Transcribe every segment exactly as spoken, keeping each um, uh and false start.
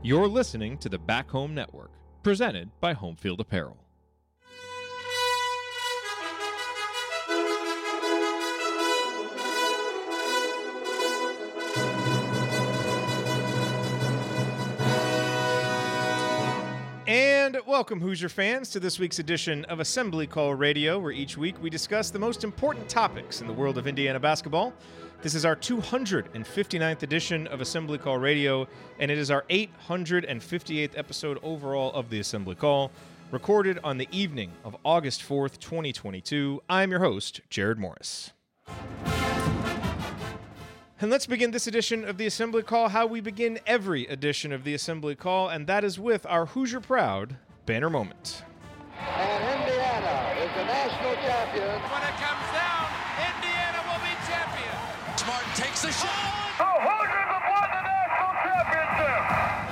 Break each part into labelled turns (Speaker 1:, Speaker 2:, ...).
Speaker 1: You're listening to the Back Home Network, presented by Home Field Apparel. And welcome, Hoosier fans, to this week's edition of Assembly Call Radio, where each week we discuss the most important topics in the world of Indiana basketball. This is our two hundred fifty-ninth edition of Assembly Call Radio, and it is our eight hundred fifty-eighth episode overall of the Assembly Call, recorded on the evening of August fourth, twenty twenty-two. I'm your host, Jared Morris. And let's begin this edition of the Assembly Call how we begin every edition of the Assembly Call, and that is with our Hoosier Proud banner moment.
Speaker 2: And Indiana is the national champion.
Speaker 3: When it comes down, Indiana will be champion.
Speaker 4: Smart takes the shot.
Speaker 2: The Hoosiers have won the national championship.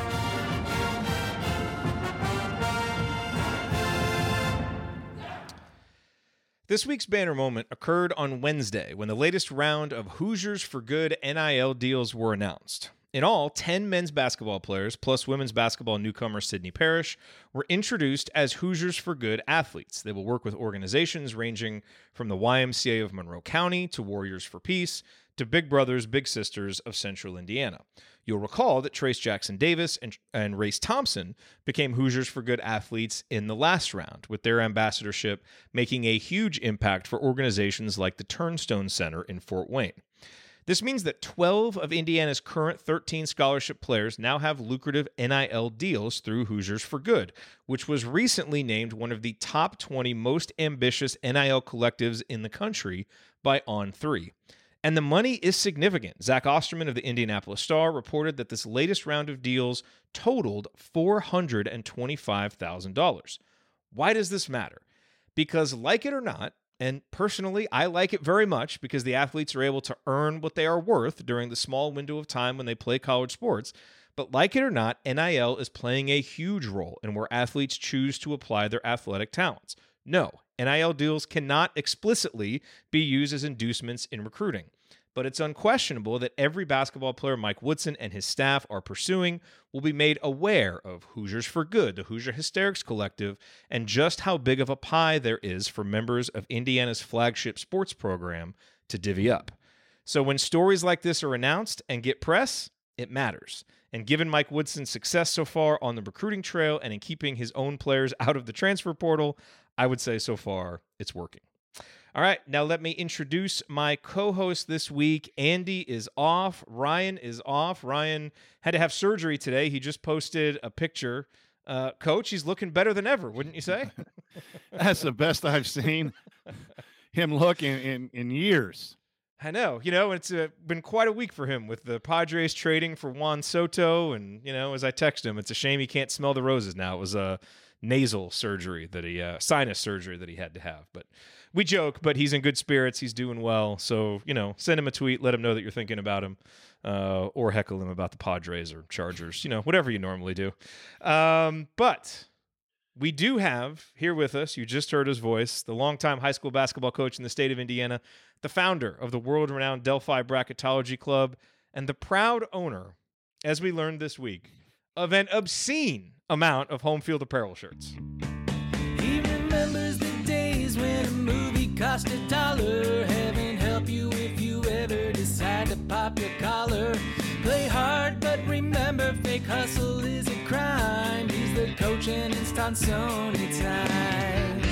Speaker 1: This week's banner moment occurred on Wednesday when the latest round of Hoosiers for Good N I L deals were announced. In all, ten men's basketball players, plus women's basketball newcomer Sydney Parrish, were introduced as Hoosiers for Good athletes. They will work with organizations ranging from the Y M C A of Monroe County to Warriors for Peace to Big Brothers Big Sisters of Central Indiana. You'll recall that Trace Jackson Davis and, and Race Thompson became Hoosiers for Good athletes in the last round, with their ambassadorship making a huge impact for organizations like the Turnstone Center in Fort Wayne. This means that twelve of Indiana's current thirteen scholarship players now have lucrative N I L deals through Hoosiers for Good, which was recently named one of the top twenty most ambitious N I L collectives in the country by On three. And the money is significant. Zach Osterman of the Indianapolis Star reported that this latest round of deals totaled four hundred twenty-five thousand dollars. Why does this matter? Because, like it or not, and personally, I like it very much because the athletes are able to earn what they are worth during the small window of time when they play college sports. But like it or not, N I L is playing a huge role in where athletes choose to apply their athletic talents. No, N I L deals cannot explicitly be used as inducements in recruiting. But it's unquestionable that every basketball player Mike Woodson and his staff are pursuing will be made aware of Hoosiers for Good, the Hoosier Hysterics Collective, and just how big of a pie there is for members of Indiana's flagship sports program to divvy up. So when stories like this are announced and get press, it matters. And given Mike Woodson's success so far on the recruiting trail and in keeping his own players out of the transfer portal, I would say so far it's working. All right, now let me introduce my co-host this week. Andy is off. Ryan is off. Ryan had to have surgery today. He just posted a picture. Uh, Coach, he's looking better than ever, wouldn't you say?
Speaker 5: That's the best I've seen him look in, in, in years.
Speaker 1: I know, you know, it's uh, been quite a week for him with the Padres trading for Juan Soto. And, you know, as I text him, it's a shame he can't smell the roses now. It was a nasal surgery that he, uh, sinus surgery that he had to have. But we joke, but he's in good spirits. He's doing well. So, you know, send him a tweet, let him know that you're thinking about him, uh, or heckle him about the Padres or Chargers, you know, whatever you normally do. Um, but we do have here with us, you just heard his voice, the longtime high school basketball coach in the state of Indiana, the founder of the world-renowned Delphi Bracketology Club, and the proud owner, as we learned this week, of an obscene amount of Home Field Apparel shirts.
Speaker 6: He remembers the days when a movie cost a dollar. Heaven help you if you ever decide to pop your collar. Play hard, but remember, fake hustle is a crime. He's the coach and it's Tonsoni time.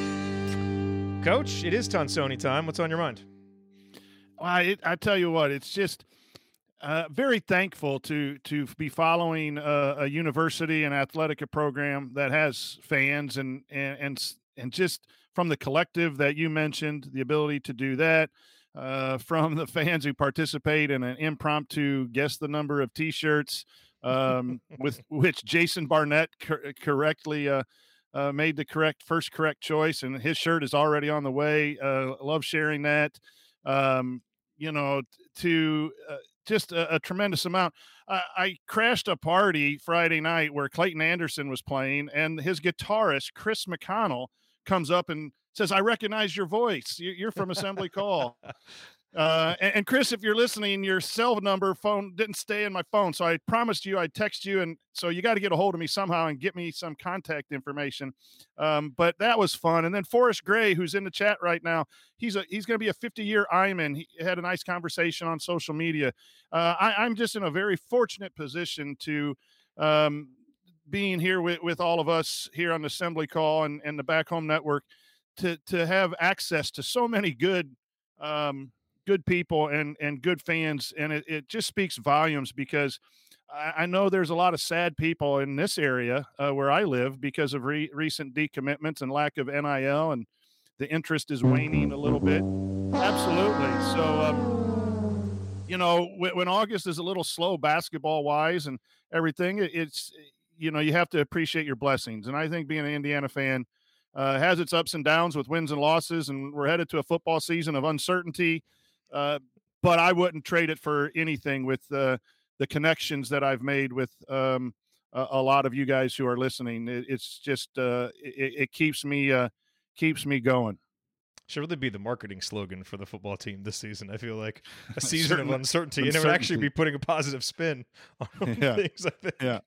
Speaker 1: Coach, it is Tonsoni time. What's on your mind?
Speaker 5: Well, I, I tell you what, it's just uh, very thankful to to be following a, a university and athletic program that has fans and, and and and just from the collective that you mentioned, the ability to do that. Uh, from the fans who participate in an impromptu guess the number of T-shirts, um, with which Jason Barnett cor- correctly uh, uh, made the correct first correct choice, and his shirt is already on the way. Uh, love sharing that. Um, you know, to uh, just a, a tremendous amount. I, I crashed a party Friday night where Clayton Anderson was playing, and his guitarist Chris McConnell comes up and says, "I recognize your voice. You're from Assembly Call." Uh, and, and Chris, if you're listening, your cell number phone didn't stay in my phone. So I promised you I'd text you. And so you got to get a hold of me somehow and get me some contact information. Um, but that was fun. And then Forrest Gray, who's in the chat right now, he's a, he's going to be a fifty year Iman. He had a nice conversation on social media. Uh, I, I'm just in a very fortunate position to, um, being here with, with all of us here on the Assembly Call and, and the Back Home Network to, to have access to so many good, um, good people and, and good fans. And it, it just speaks volumes because I, I know there's a lot of sad people in this area uh, where I live because of re- recent decommitments and lack of N I L, and the interest is waning a little bit. Absolutely. So, um, you know, when, when August is a little slow basketball wise and everything, it, it's, you know, you have to appreciate your blessings. And I think being an Indiana fan uh, has its ups and downs with wins and losses, and we're headed to a football season of uncertainty. Uh, but I wouldn't trade it for anything with uh, the connections that I've made with um, a, a lot of you guys who are listening. It, it's just uh, it, it keeps me uh, keeps me going.
Speaker 1: Should really be the marketing slogan for the football team this season. I feel like a season of uncertainty,
Speaker 5: uncertainty.
Speaker 1: and it would actually be putting a positive spin on
Speaker 5: Yeah.
Speaker 1: things. I think.
Speaker 5: Yeah.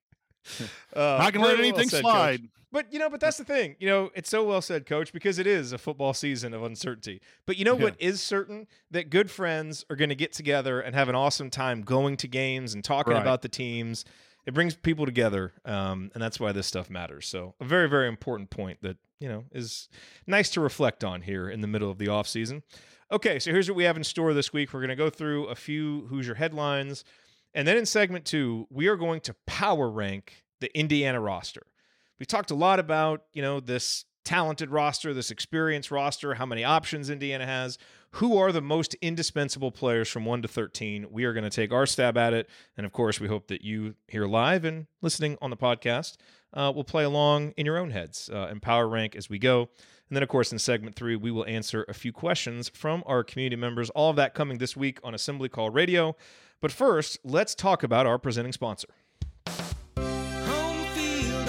Speaker 1: Uh,
Speaker 5: Not gonna let
Speaker 1: very well
Speaker 5: anything
Speaker 1: said,
Speaker 5: slide.
Speaker 1: Coach. But, you know, but that's the thing. You know, it's so well said, Coach, because it is a football season of uncertainty. But you know
Speaker 5: Yeah.
Speaker 1: what is certain? That good friends are going to get together and have an awesome time going to games and talking
Speaker 5: Right.
Speaker 1: about the teams. It brings people together, um, and that's why this stuff matters. So a very, very important point that, you know, is nice to reflect on here in the middle of the offseason. Okay, so here's what we have in store this week. We're going to go through a few Hoosier headlines, and then in segment two, we are going to power rank the Indiana roster. We talked a lot about, you know, this talented roster, this experienced roster, how many options Indiana has, who are the most indispensable players from one to thirteen. We are going to take our stab at it. And of course, we hope that you here live and listening on the podcast uh, will play along in your own heads uh, and power rank as we go. And then, of course, in segment three, we will answer a few questions from our community members. All of that coming this week on Assembly Call Radio. But first, let's talk about our presenting sponsor.
Speaker 6: Home field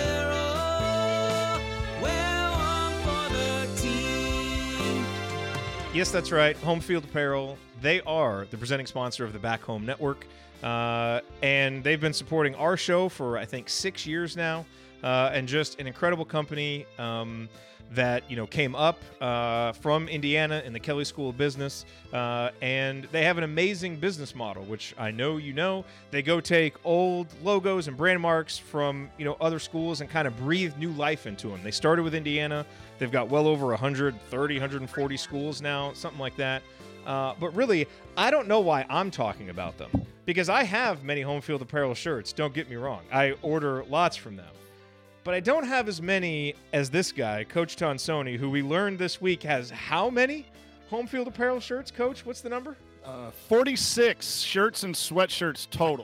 Speaker 6: apparel, wear one for the team.
Speaker 1: Yes, that's right. Home Field Apparel. They are the presenting sponsor of the Back Home Network. Uh, and they've been supporting our show for, I think, six years now. Uh, and just an incredible company um, that, you know, came up uh, from Indiana in the Kelley School of Business. Uh, and they have an amazing business model, which I know you know. They go take old logos and brand marks from, you know, other schools and kind of breathe new life into them. They started with Indiana. They've got well over one hundred thirty, one hundred forty schools now, something like that. Uh, but really, I don't know why I'm talking about them, because I have many Home Field Apparel shirts. Don't get me wrong. I order lots from them. But I don't have as many as this guy, Coach Tonsoni, who we learned this week has how many Home Field Apparel shirts, Coach? What's the number?
Speaker 5: Uh, forty-six shirts and sweatshirts total.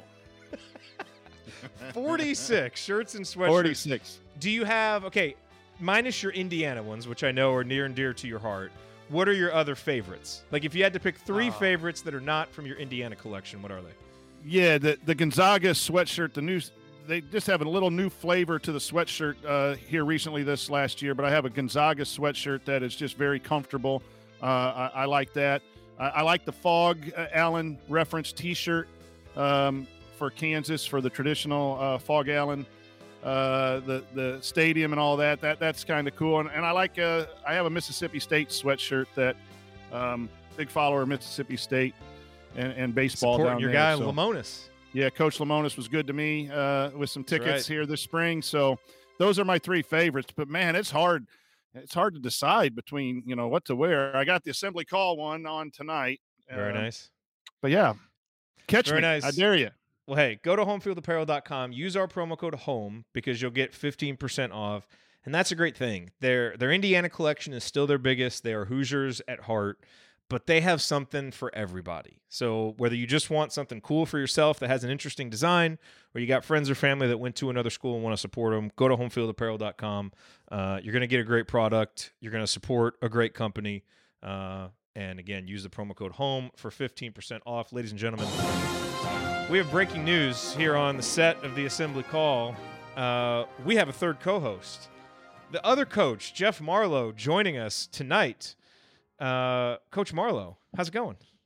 Speaker 1: forty-six shirts and sweatshirts.
Speaker 5: forty-six.
Speaker 1: Do you have, okay, minus your Indiana ones, which I know are near and dear to your heart, what are your other favorites? Like, if you had to pick three
Speaker 5: Uh,
Speaker 1: favorites that are not from your Indiana collection, what are they?
Speaker 5: Yeah, the, the Gonzaga sweatshirt, the new, they just have a little new flavor to the sweatshirt uh, here recently this last year, but I have a Gonzaga sweatshirt that is just very comfortable. Uh, I, I like that. I, I like the Fog uh, Allen reference T-shirt um, for Kansas, for the traditional uh, Fog Allen, uh, the the stadium and all that. That that's kind of cool. And, and I like uh, I have a Mississippi State sweatshirt that um, big follower of Mississippi State and, and baseball
Speaker 1: Supporting
Speaker 5: down
Speaker 1: your
Speaker 5: there.
Speaker 1: guy,
Speaker 5: so.
Speaker 1: Lamonis.
Speaker 5: Yeah, Coach Lamonis was good to me uh, with some tickets
Speaker 1: right.
Speaker 5: here this spring. So those are my three favorites. But, man, it's hard. It's hard to decide between, you know, what to wear. I got the Assembly Call one on tonight.
Speaker 1: Very
Speaker 5: uh,
Speaker 1: nice.
Speaker 5: But, yeah, catch
Speaker 1: Very
Speaker 5: me.
Speaker 1: nice.
Speaker 5: I dare you.
Speaker 1: Well, hey, go to home field apparel dot com. Use our promo code HOME because you'll get fifteen percent off. And that's a great thing. Their their Indiana collection is still their biggest. They are Hoosiers at heart, but they have something for everybody. So whether you just want something cool for yourself that has an interesting design, or you got friends or family that went to another school and want to support them, go to home field apparel dot com. Uh, you're going to get a great product. You're going to support a great company. Uh, and again, use the promo code HOME for fifteen percent off. Ladies and gentlemen, we have breaking news here on the set of the Assembly Call. Uh, we have a third co-host. The other coach, Jeff Marlowe, joining us tonight. Uh, Coach Marlowe, how's it going?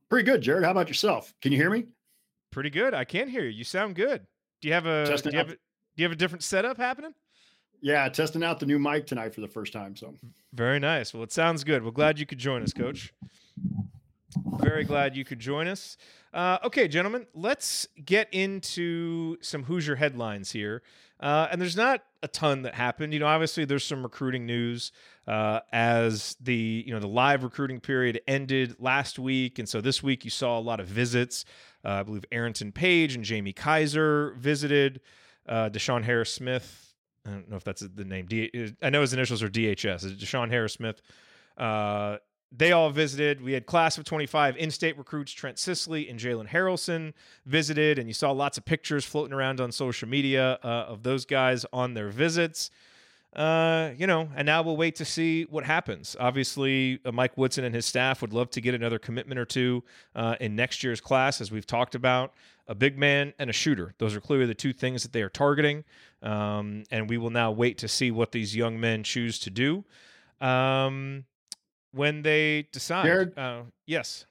Speaker 4: Pretty good, Jared. How about yourself? Can you hear me?
Speaker 1: Pretty good. I can hear you. You sound good. Do you have a do you have a, do you have a different setup happening?
Speaker 4: Yeah, testing out the new mic tonight for the first time. So
Speaker 1: very nice. Well, it sounds good. Well, glad you could join us, Coach. Very glad you could join us. Uh, okay, gentlemen, let's get into some Hoosier headlines here. Uh, and there's not a ton that happened. You know, obviously there's some recruiting news uh, as the, you know, the live recruiting period ended last week. And so this week you saw a lot of visits. Uh, I believe Arrington Page and Jamie Kaiser visited. Uh, Deshaun Harris-Smith, I don't know if that's the name. D- I know his initials are D H S. Deshaun Harris-Smith. Uh, They all visited. We had class of twenty-five in-state recruits, Trent Sisley and Jalen Harrelson visited, and you saw lots of pictures floating around on social media uh, of those guys on their visits. Uh, you know, and now we'll wait to see what happens. Obviously, uh, Mike Woodson and his staff would love to get another commitment or two uh, in next year's class, as we've talked about. A big man and a shooter. Those are clearly the two things that they are targeting, um, and we will now wait to see what these young men choose to do. Um... When they decide.
Speaker 4: Jared?
Speaker 1: Uh, yes.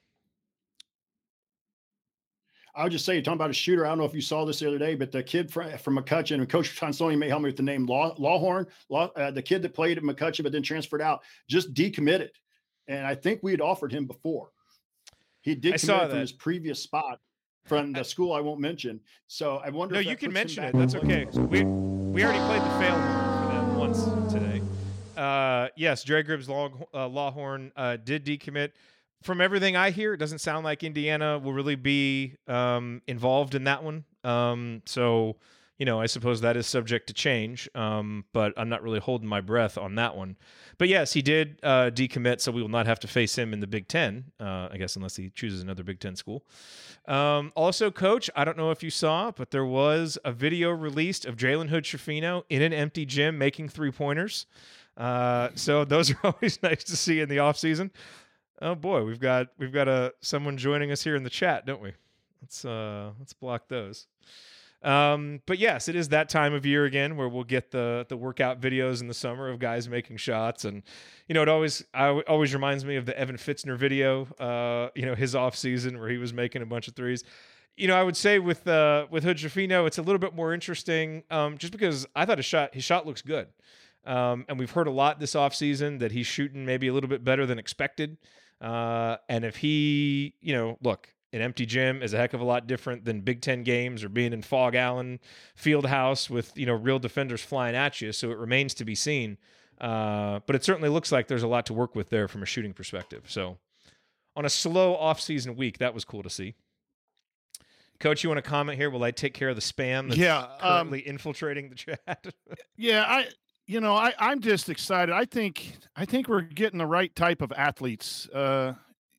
Speaker 4: I would just say, you're talking about a shooter. I don't know if you saw this the other day, but the kid from, from McCutcheon, and Coach Tonsoni may help me with the name, Law, Lawhorn, Law, uh, the kid that played at McCutcheon but then transferred out, just decommitted. And I think we had offered him before. He decommitted from his previous spot from the school I won't mention. So I wonder
Speaker 1: no,
Speaker 4: if
Speaker 1: you can mention it.
Speaker 4: it.
Speaker 1: That's okay. We, we already played the fail horn for them once today. Uh, yes, Dre Gribbs Law, uh, Lawhorn uh, did decommit. From everything I hear, it doesn't sound like Indiana will really be um, involved in that one. Um, so, you know, I suppose that is subject to change, um, but I'm not really holding my breath on that one. But yes, he did uh, decommit, so we will not have to face him in the Big Ten, uh, I guess, unless he chooses another Big Ten school. Um, also, Coach, I don't know if you saw, but there was a video released of Jalen Hood-Schifino in an empty gym making three-pointers. Uh, so those are always nice to see in the off season. Oh boy, we've got we've got a someone joining us here in the chat, don't we? Let's uh, let's block those. Um, but yes, it is that time of year again where we'll get the the workout videos in the summer of guys making shots, and you know it always I, always reminds me of the Evan Fitzner video. Uh, you know his off season where he was making a bunch of threes. You know, I would say with uh, with Hood-Schifino, it's a little bit more interesting, um, just because I thought his shot his shot looks good. Um, and we've heard a lot this offseason that he's shooting maybe a little bit better than expected. Uh, and if he, you know, look, an empty gym is a heck of a lot different than Big Ten games or being in Fog Allen Fieldhouse with, you know, real defenders flying at you. So it remains to be seen. Uh, but it certainly looks like there's a lot to work with there from a shooting perspective. So on a slow offseason week, that was cool to see. Coach, you want to comment here? Will I take care of the spam that's
Speaker 5: yeah,
Speaker 1: currently
Speaker 5: um,
Speaker 1: infiltrating the chat?
Speaker 5: yeah, I... You know, I, I'm just excited. I think I think we're getting the right type of athletes uh,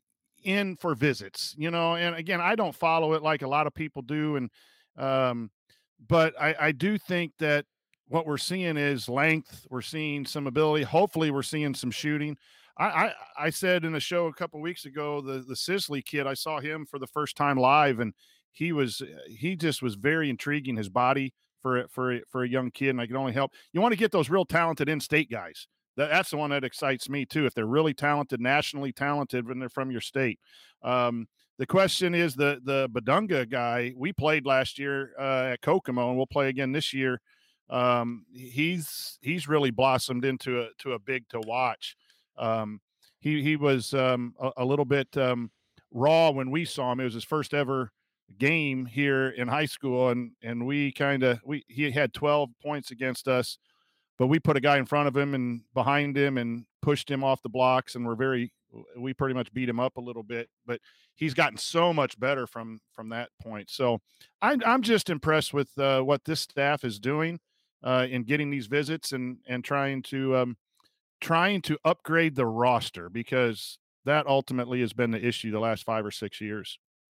Speaker 5: in for visits. You know, and again, I don't follow it like a lot of people do, and um, but I, I do think that what we're seeing is length. We're seeing some ability. Hopefully, we're seeing some shooting. I I, I said in a show a couple of weeks ago, the the Sisley kid. I saw him for the first time live, and he was he just was very intriguing. His body. For for for a young kid, and I can only help. You want to get those real talented in-state guys. That, that's the one that excites me too. If they're really talented, nationally talented, when they're from your state. Um, the question is the the Badunga guy we played last year uh, at Kokomo, and we'll play again this year. Um, he's he's really blossomed into a to a big to watch. Um, he he was um, a, a little bit um, raw when we saw him. It was his first ever game here in high school, and and we kind of we he had twelve points against us, but we put a guy in front of him and behind him and pushed him off the blocks, and we're very we pretty much beat him up a little bit, but he's gotten so much better from from that point. So I'm I'm just impressed with uh, what this staff is doing uh, in getting these visits and and trying to um, trying to upgrade the roster, because that ultimately has been the issue the last five or six years.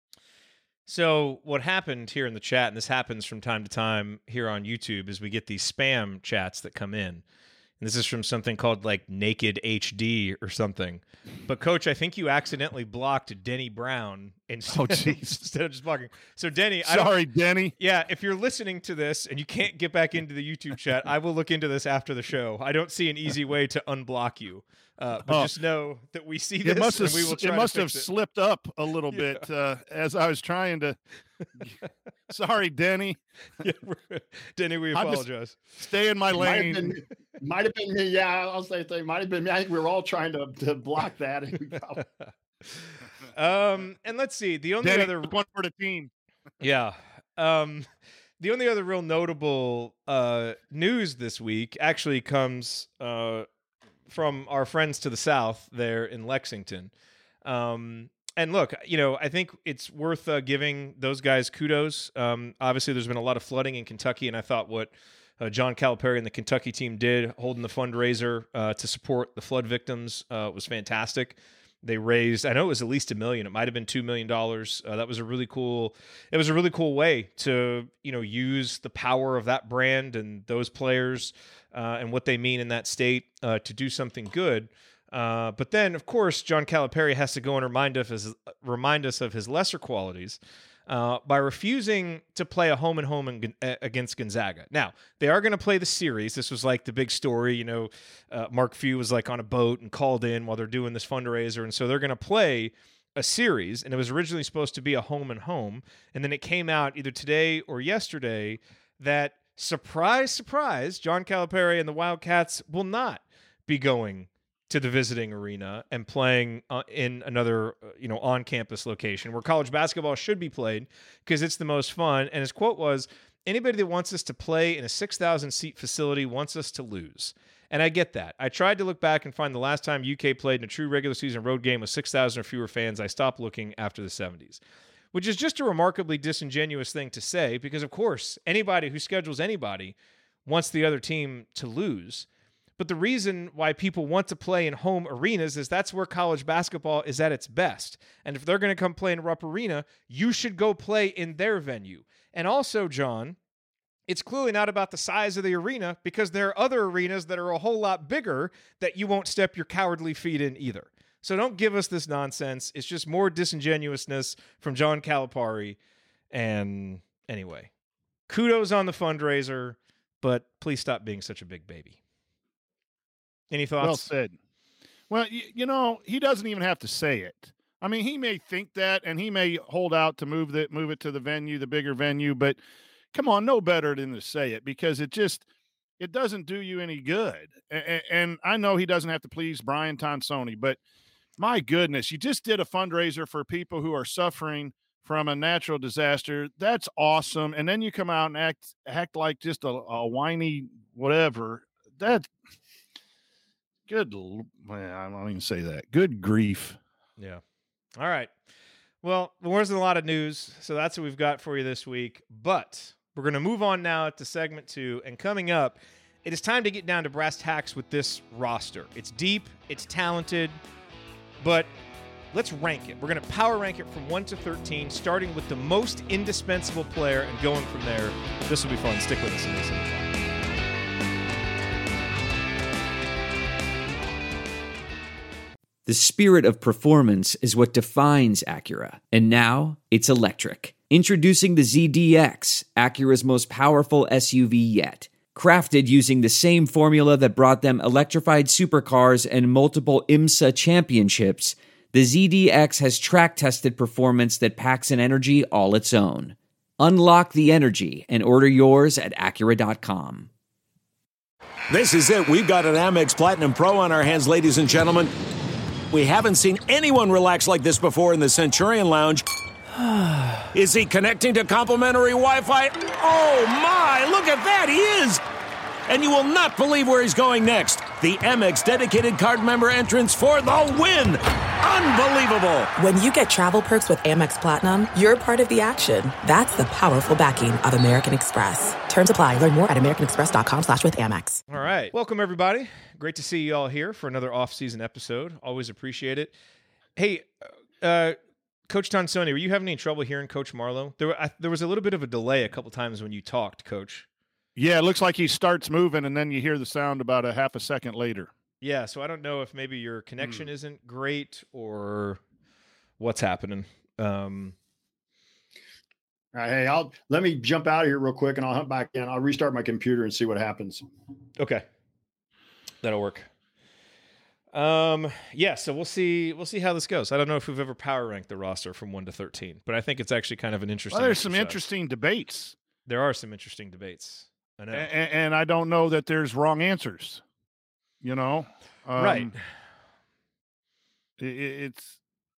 Speaker 1: So what happened here in the chat, and this happens from time to time here on YouTube, is we get these spam chats that come in. And This is from something called like Naked H D or something. But Coach, I think you accidentally blocked Denny Brown instead,
Speaker 5: Oh, jeez.
Speaker 1: instead of just blocking. So Denny, I
Speaker 5: Sorry,
Speaker 1: don't,
Speaker 5: Denny.
Speaker 1: yeah, if you're listening to this and you can't get back into the YouTube chat, I will look into this after the show. I don't see an easy way to unblock you. Uh, but
Speaker 5: Oh.
Speaker 1: just know that we see this
Speaker 5: It must have,
Speaker 1: and we will try
Speaker 5: it must
Speaker 1: to
Speaker 5: have
Speaker 1: fix it.
Speaker 5: slipped up a little
Speaker 1: Yeah.
Speaker 5: bit uh, as I was trying to. Sorry, Denny.
Speaker 1: Yeah, we're- Denny, we
Speaker 4: I just-
Speaker 1: apologize.
Speaker 5: Stay in my
Speaker 4: Might have
Speaker 5: lane.
Speaker 4: been, might have been me. Yeah, I'll say thing. Might have been me. I think we were all trying to, to block that. And we probably-
Speaker 1: um, and let's see. The only
Speaker 5: Denny,
Speaker 1: other
Speaker 5: one for the team.
Speaker 1: Yeah. Um, the only other real notable uh, news this week actually comes uh, from our friends to the south there in Lexington. Um, and look, you know, I think it's worth uh, giving those guys kudos. Um, obviously, there's been a lot of flooding in Kentucky, and I thought what uh, John Calipari and the Kentucky team did holding the fundraiser uh, to support the flood victims uh, was fantastic. They raised, I know it was at least a million. It might have been two million dollars. Uh, that was a really cool, it was a really cool way to, you know, use the power of that brand and those players uh, and what they mean in that state uh, to do something good. Uh, but then, of course, John Calipari has to go and remind us, his, remind us of his lesser qualities uh, by refusing to play a home and home in, uh, against Gonzaga. Now, they are going to play the series. This was like the big story. You know, uh, Mark Few was like on a boat and called in while they're doing this fundraiser. And so they're going to play a series. And it was originally supposed to be a home and home. And then it came out either today or yesterday that, surprise, surprise, John Calipari and the Wildcats will not be going to the visiting arena and playing uh, in another, uh, you know, on-campus location where college basketball should be played because it's the most fun. And his quote was, anybody that wants us to play in a six thousand seat facility wants us to lose. And I get that. I tried to look back and find the last time U K played in a true regular season road game with six thousand or fewer fans. I stopped looking after the seventies, which is just a remarkably disingenuous thing to say because, of course, anybody who schedules anybody wants the other team to lose. But the reason why people want to play in home arenas is that's where college basketball is at its best. And if they're going to come play in Rupp Arena, you should go play in their venue. And also, John, it's clearly not about the size of the arena because there are other arenas that are a whole lot bigger that you won't step your cowardly feet in either. So don't give us this nonsense. It's just more disingenuousness from John Calipari. And anyway, kudos on the fundraiser, but please stop being such a big baby. Any thoughts?
Speaker 5: Well said. Well, you, you know, he doesn't even have to say it. I mean, he may think that, and he may hold out to move that, move it to the venue, the bigger venue. But come on, no better than to say it because it just it doesn't do you any good. And, and I know he doesn't have to please Brian Tonsoni, but my goodness, you just did a fundraiser for people who are suffering from a natural disaster. That's awesome. And then you come out and act act like just a, a whiny whatever. That. Good. Well, I won't even say that. Good grief.
Speaker 1: Yeah. All right. Well, there wasn't a lot of news, so that's what we've got for you this week. But we're going to move on now to segment two. And coming up, it is time to get down to brass tacks with this roster. It's deep, it's talented, but let's rank it. We're going to power rank it from one to thirteen, starting with the most indispensable player and going from there. This will be fun. Stick with us in this anytime.
Speaker 7: The spirit of performance is what defines Acura, and now it's electric. Introducing the Z D X, Acura's most powerful S U V yet. Crafted using the same formula that brought them electrified supercars and multiple IMSA championships, the Z D X has track-tested performance that packs an energy all its own. Unlock the energy and order yours at Acura dot com.
Speaker 8: This is it. We've got an Amex Platinum Pro on our hands, ladies and gentlemen. We haven't seen anyone relax like this before in the Centurion Lounge. Is he connecting to complimentary Wi-Fi? Oh, my! Look at that! He is! And you will not believe where he's going next. The Amex dedicated card member entrance for the win! Unbelievable!
Speaker 9: When you get travel perks with Amex Platinum, you're part of the action. That's the powerful backing of American Express. Terms apply. Learn more at americanexpress.com slash with Amex.
Speaker 1: All right. Welcome, everybody. Great to see you all here for another off-season episode. Always appreciate it. Hey, uh, Coach Tonsoni, were you having any trouble hearing Coach Marlowe? There, I, there was a little bit of a delay a couple times when you talked, Coach.
Speaker 5: Yeah, it looks like he starts moving, and then you hear the sound about a half a second later.
Speaker 1: Yeah, so I don't know if maybe your connection
Speaker 5: Mm.
Speaker 1: isn't great or what's happening. Um,
Speaker 4: All right, hey, I'll let me jump out of here real quick, and I'll hunt back in. I'll restart my computer and see what happens.
Speaker 1: okay, that'll work. Um, yeah, so we'll see. We'll see how this goes. I don't know if we've ever power ranked the roster from one to thirteen, but I think it's actually kind of an interesting.
Speaker 5: Well, there's some
Speaker 1: exercise.
Speaker 5: interesting debates.
Speaker 1: There are some interesting debates. I know,
Speaker 5: and, and I don't know that there's wrong answers. You know, um,
Speaker 1: right?
Speaker 5: It, it's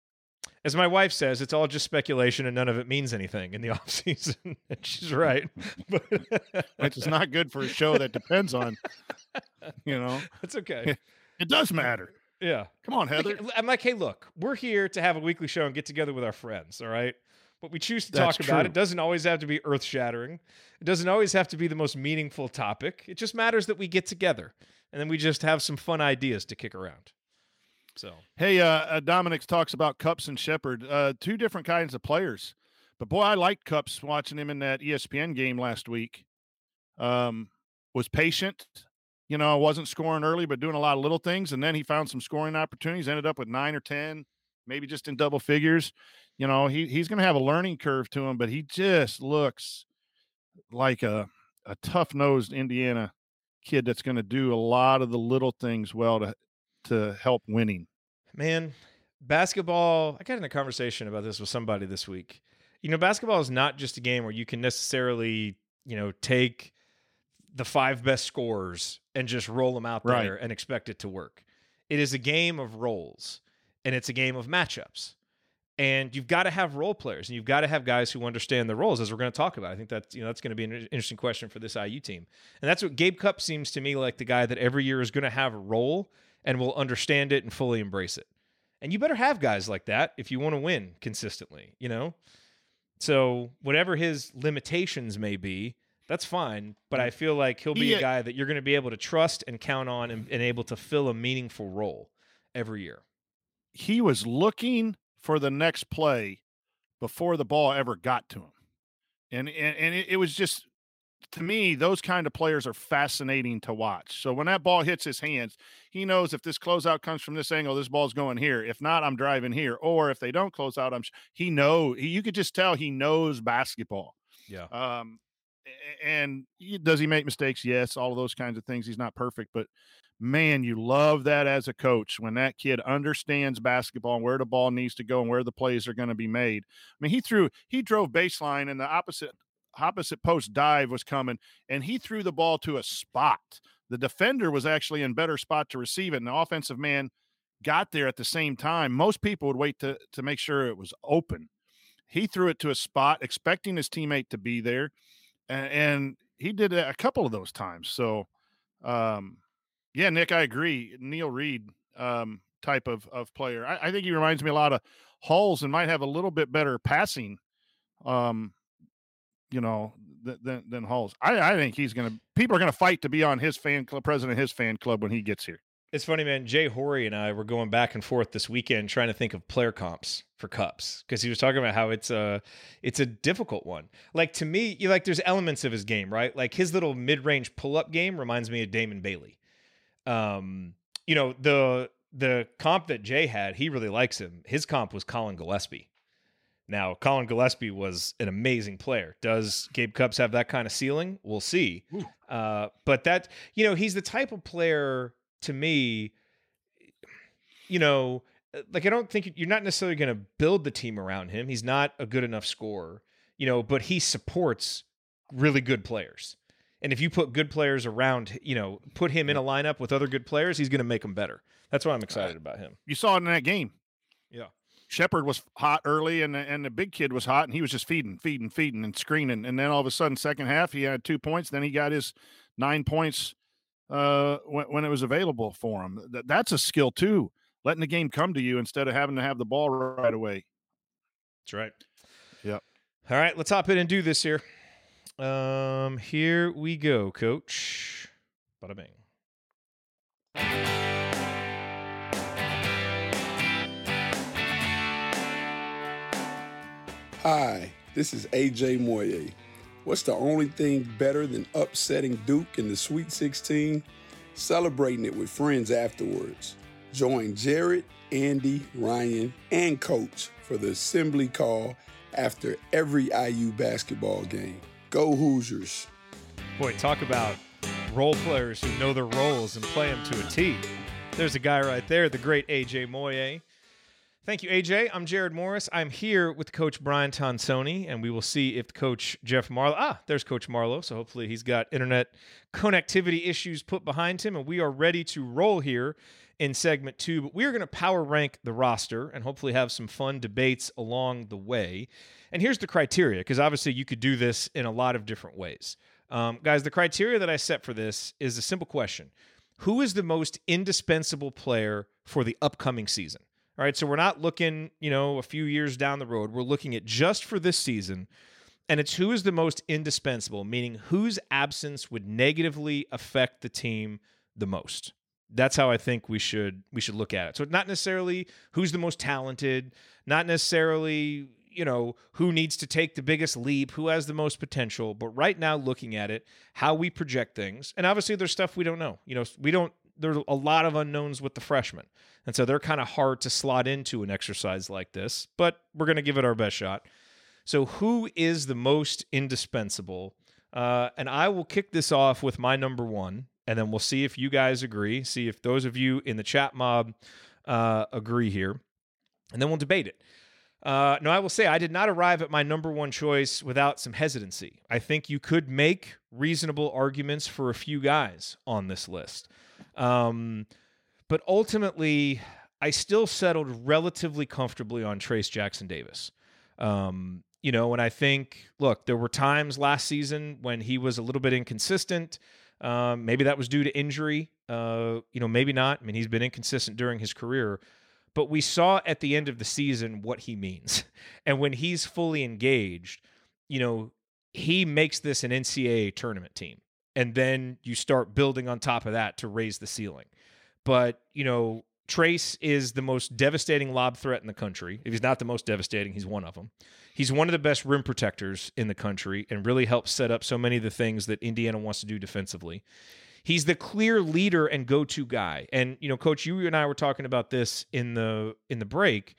Speaker 1: as my wife says, it's all just speculation, and none of it means anything in the off season. And she's right, but
Speaker 5: which is not good for a show that depends on. You know,
Speaker 1: it's okay.
Speaker 5: It does matter.
Speaker 1: Yeah.
Speaker 5: Come on, Heather.
Speaker 1: Like, I'm like, hey, look, we're here to have a weekly show and get together with our friends, all right? What we choose to
Speaker 5: That's
Speaker 1: talk about,
Speaker 5: true.
Speaker 1: it doesn't always have to be earth-shattering. It doesn't always have to be the most meaningful topic. It just matters that we get together, and then we just have some fun ideas to kick around. So,
Speaker 5: Hey, uh, uh, Dominic talks about Cups and Shepard, uh, two different kinds of players. But, boy, I liked Cups watching him in that E S P N game last week. Um, was patient. You know, wasn't scoring early, but doing a lot of little things. And then he found some scoring opportunities, ended up with nine or ten, maybe just in double figures. You know, he he's going to have a learning curve to him, but he just looks like a, a tough-nosed Indiana kid that's going to do a lot of the little things well to to help winning.
Speaker 1: man, basketball, I got in a conversation about this with somebody this week. You know, basketball is not just a game where you can necessarily, you know, take the five best scorers and just roll them out there
Speaker 5: Right.
Speaker 1: and expect it to work. It is a game of roles, and it's a game of matchups. And you've got to have role players, and you've got to have guys who understand the roles, as we're going to talk about. I think that's, you know, that's going to be an interesting question for this I U team. And that's what Gabe Cupp seems to me like, the guy that every year is going to have a role and will understand it and fully embrace it. And you better have guys like that if you want to win consistently, you know? So whatever his limitations may be, that's fine. But I feel like he'll be
Speaker 5: He-
Speaker 1: a guy that you're going to be able to trust and count on and, and able to fill a meaningful role every year.
Speaker 5: He was looking for the next play before the ball ever got to him. And and, and it, it was just, to me, those kind of players are fascinating to watch. So when that ball hits his hands, he knows if this closeout comes from this angle, this ball's going here. If not, I'm driving here. Or if they don't close out, I'm he know he, you could just tell he knows basketball.
Speaker 1: Yeah.
Speaker 5: Um, a- and he, does he make mistakes? Yes, all of those kinds of things. He's not perfect, but man, you love that as a coach when that kid understands basketball and where the ball needs to go and where the plays are going to be made. I mean, he threw, he drove baseline and the opposite opposite post dive was coming, and he threw the ball to a spot. The defender was actually in better spot to receive it, and the offensive man got there at the same time. Most people would wait to to make sure it was open. He threw it to a spot, expecting his teammate to be there, and, and he did it a couple of those times. So, um, yeah, Nick, I agree. Neil Reed um, type of of player. I, I think he reminds me a lot of Hulls and might have a little bit better passing. Um, you know, th- than than Hulls. I, I think he's gonna. People are gonna fight to be on his fan club, president of his fan club when he gets here.
Speaker 1: It's funny, man. Jay Horry and I were going back and forth this weekend trying to think of player comps for Cups, because he was talking about how it's a it's a difficult one. Like, to me, you like there's elements of his game, right? Like his little mid-range pull-up game reminds me of Damon Bailey. Um, you know, the the comp that Jay had, he really likes him. His comp was Colin Gillespie. Now, Colin Gillespie was an amazing player. Does Gabe Cupps have that kind of ceiling? We'll see. Uh, but that, you know, he's the type of player, to me, you know, like I don't think you're not necessarily going to build the team around him. He's not a good enough scorer, you know, but he supports really good players. And if you put good players around, you know, put him in a lineup with other good players, he's going to make them better. That's why I'm excited about him.
Speaker 5: You saw it in that game.
Speaker 1: Yeah.
Speaker 5: Shepard was hot early, and the, and the big kid was hot, and he was just feeding, feeding, feeding, and screening. And then all of a sudden, second half, he had two points. Then he got his nine points uh, when, when it was available for him. That, that's a skill too, letting the game come to you instead of having to have the ball right away.
Speaker 1: That's right.
Speaker 5: Yep.
Speaker 1: All right, let's hop in and do this here. Um, here we go, Coach. Bada bing.
Speaker 10: Hi, this is A J Moye. What's the only thing better than upsetting Duke in the Sweet sixteen? Celebrating it with friends afterwards. Join Jared, Andy, Ryan, and Coach for the assembly call after every I U basketball game. Go Hoosiers.
Speaker 1: Boy, talk about role players who know their roles and play them to a T. There's a guy right there, the great A J Moye. Thank you, A J. I'm Jared Morris. I'm here with Coach Brian Tonsoni, and we will see if Coach Jeff Marlowe... Ah, there's Coach Marlowe, so hopefully he's got internet connectivity issues put behind him, and we are ready to roll here in segment two. But we are going to power rank the roster and hopefully have some fun debates along the way. And here's the criteria, because obviously you could do this in a lot of different ways. Um, guys, the criteria that I set for this is a simple question. Who is the most indispensable player for the upcoming season? All right, so we're not looking, you know, a few years down the road. We're looking at just for this season, and it's who is the most indispensable, meaning whose absence would negatively affect the team the most. That's how I think we should we should look at it. So not necessarily who's the most talented, not necessarily, you know, who needs to take the biggest leap, who has the most potential, but right now looking at it, how we project things. And obviously there's stuff we don't know. You know, we don't there's a lot of unknowns with the freshmen. And so they're kind of hard to slot into an exercise like this, but we're going to give it our best shot. So who is the most indispensable? Uh, and I will kick this off with my number one, and then we'll see if you guys agree, see if those of you in the chat mob uh, agree here, and then we'll debate it. Uh, no, I will say I did not arrive at my number one choice without some hesitancy. I think you could make reasonable arguments for a few guys on this list. Um, but ultimately, I still settled relatively comfortably on Trayce Jackson-Davis. Um, you know, and I think, look, there were times last season when he was a little bit inconsistent. Um, maybe that was due to injury. Uh, you know, maybe not. I mean, he's been inconsistent during his career. But we saw at the end of the season what he means. And when he's fully engaged, you know, he makes this an N C double A tournament team. And then you start building on top of that to raise the ceiling. But, you know, Trayce is the most devastating lob threat in the country. If he's not the most devastating, he's one of them. He's one of the best rim protectors in the country and really helps set up so many of the things that Indiana wants to do defensively. He's the clear leader and go-to guy. And, you know, Coach, you and I were talking about this in the in the break.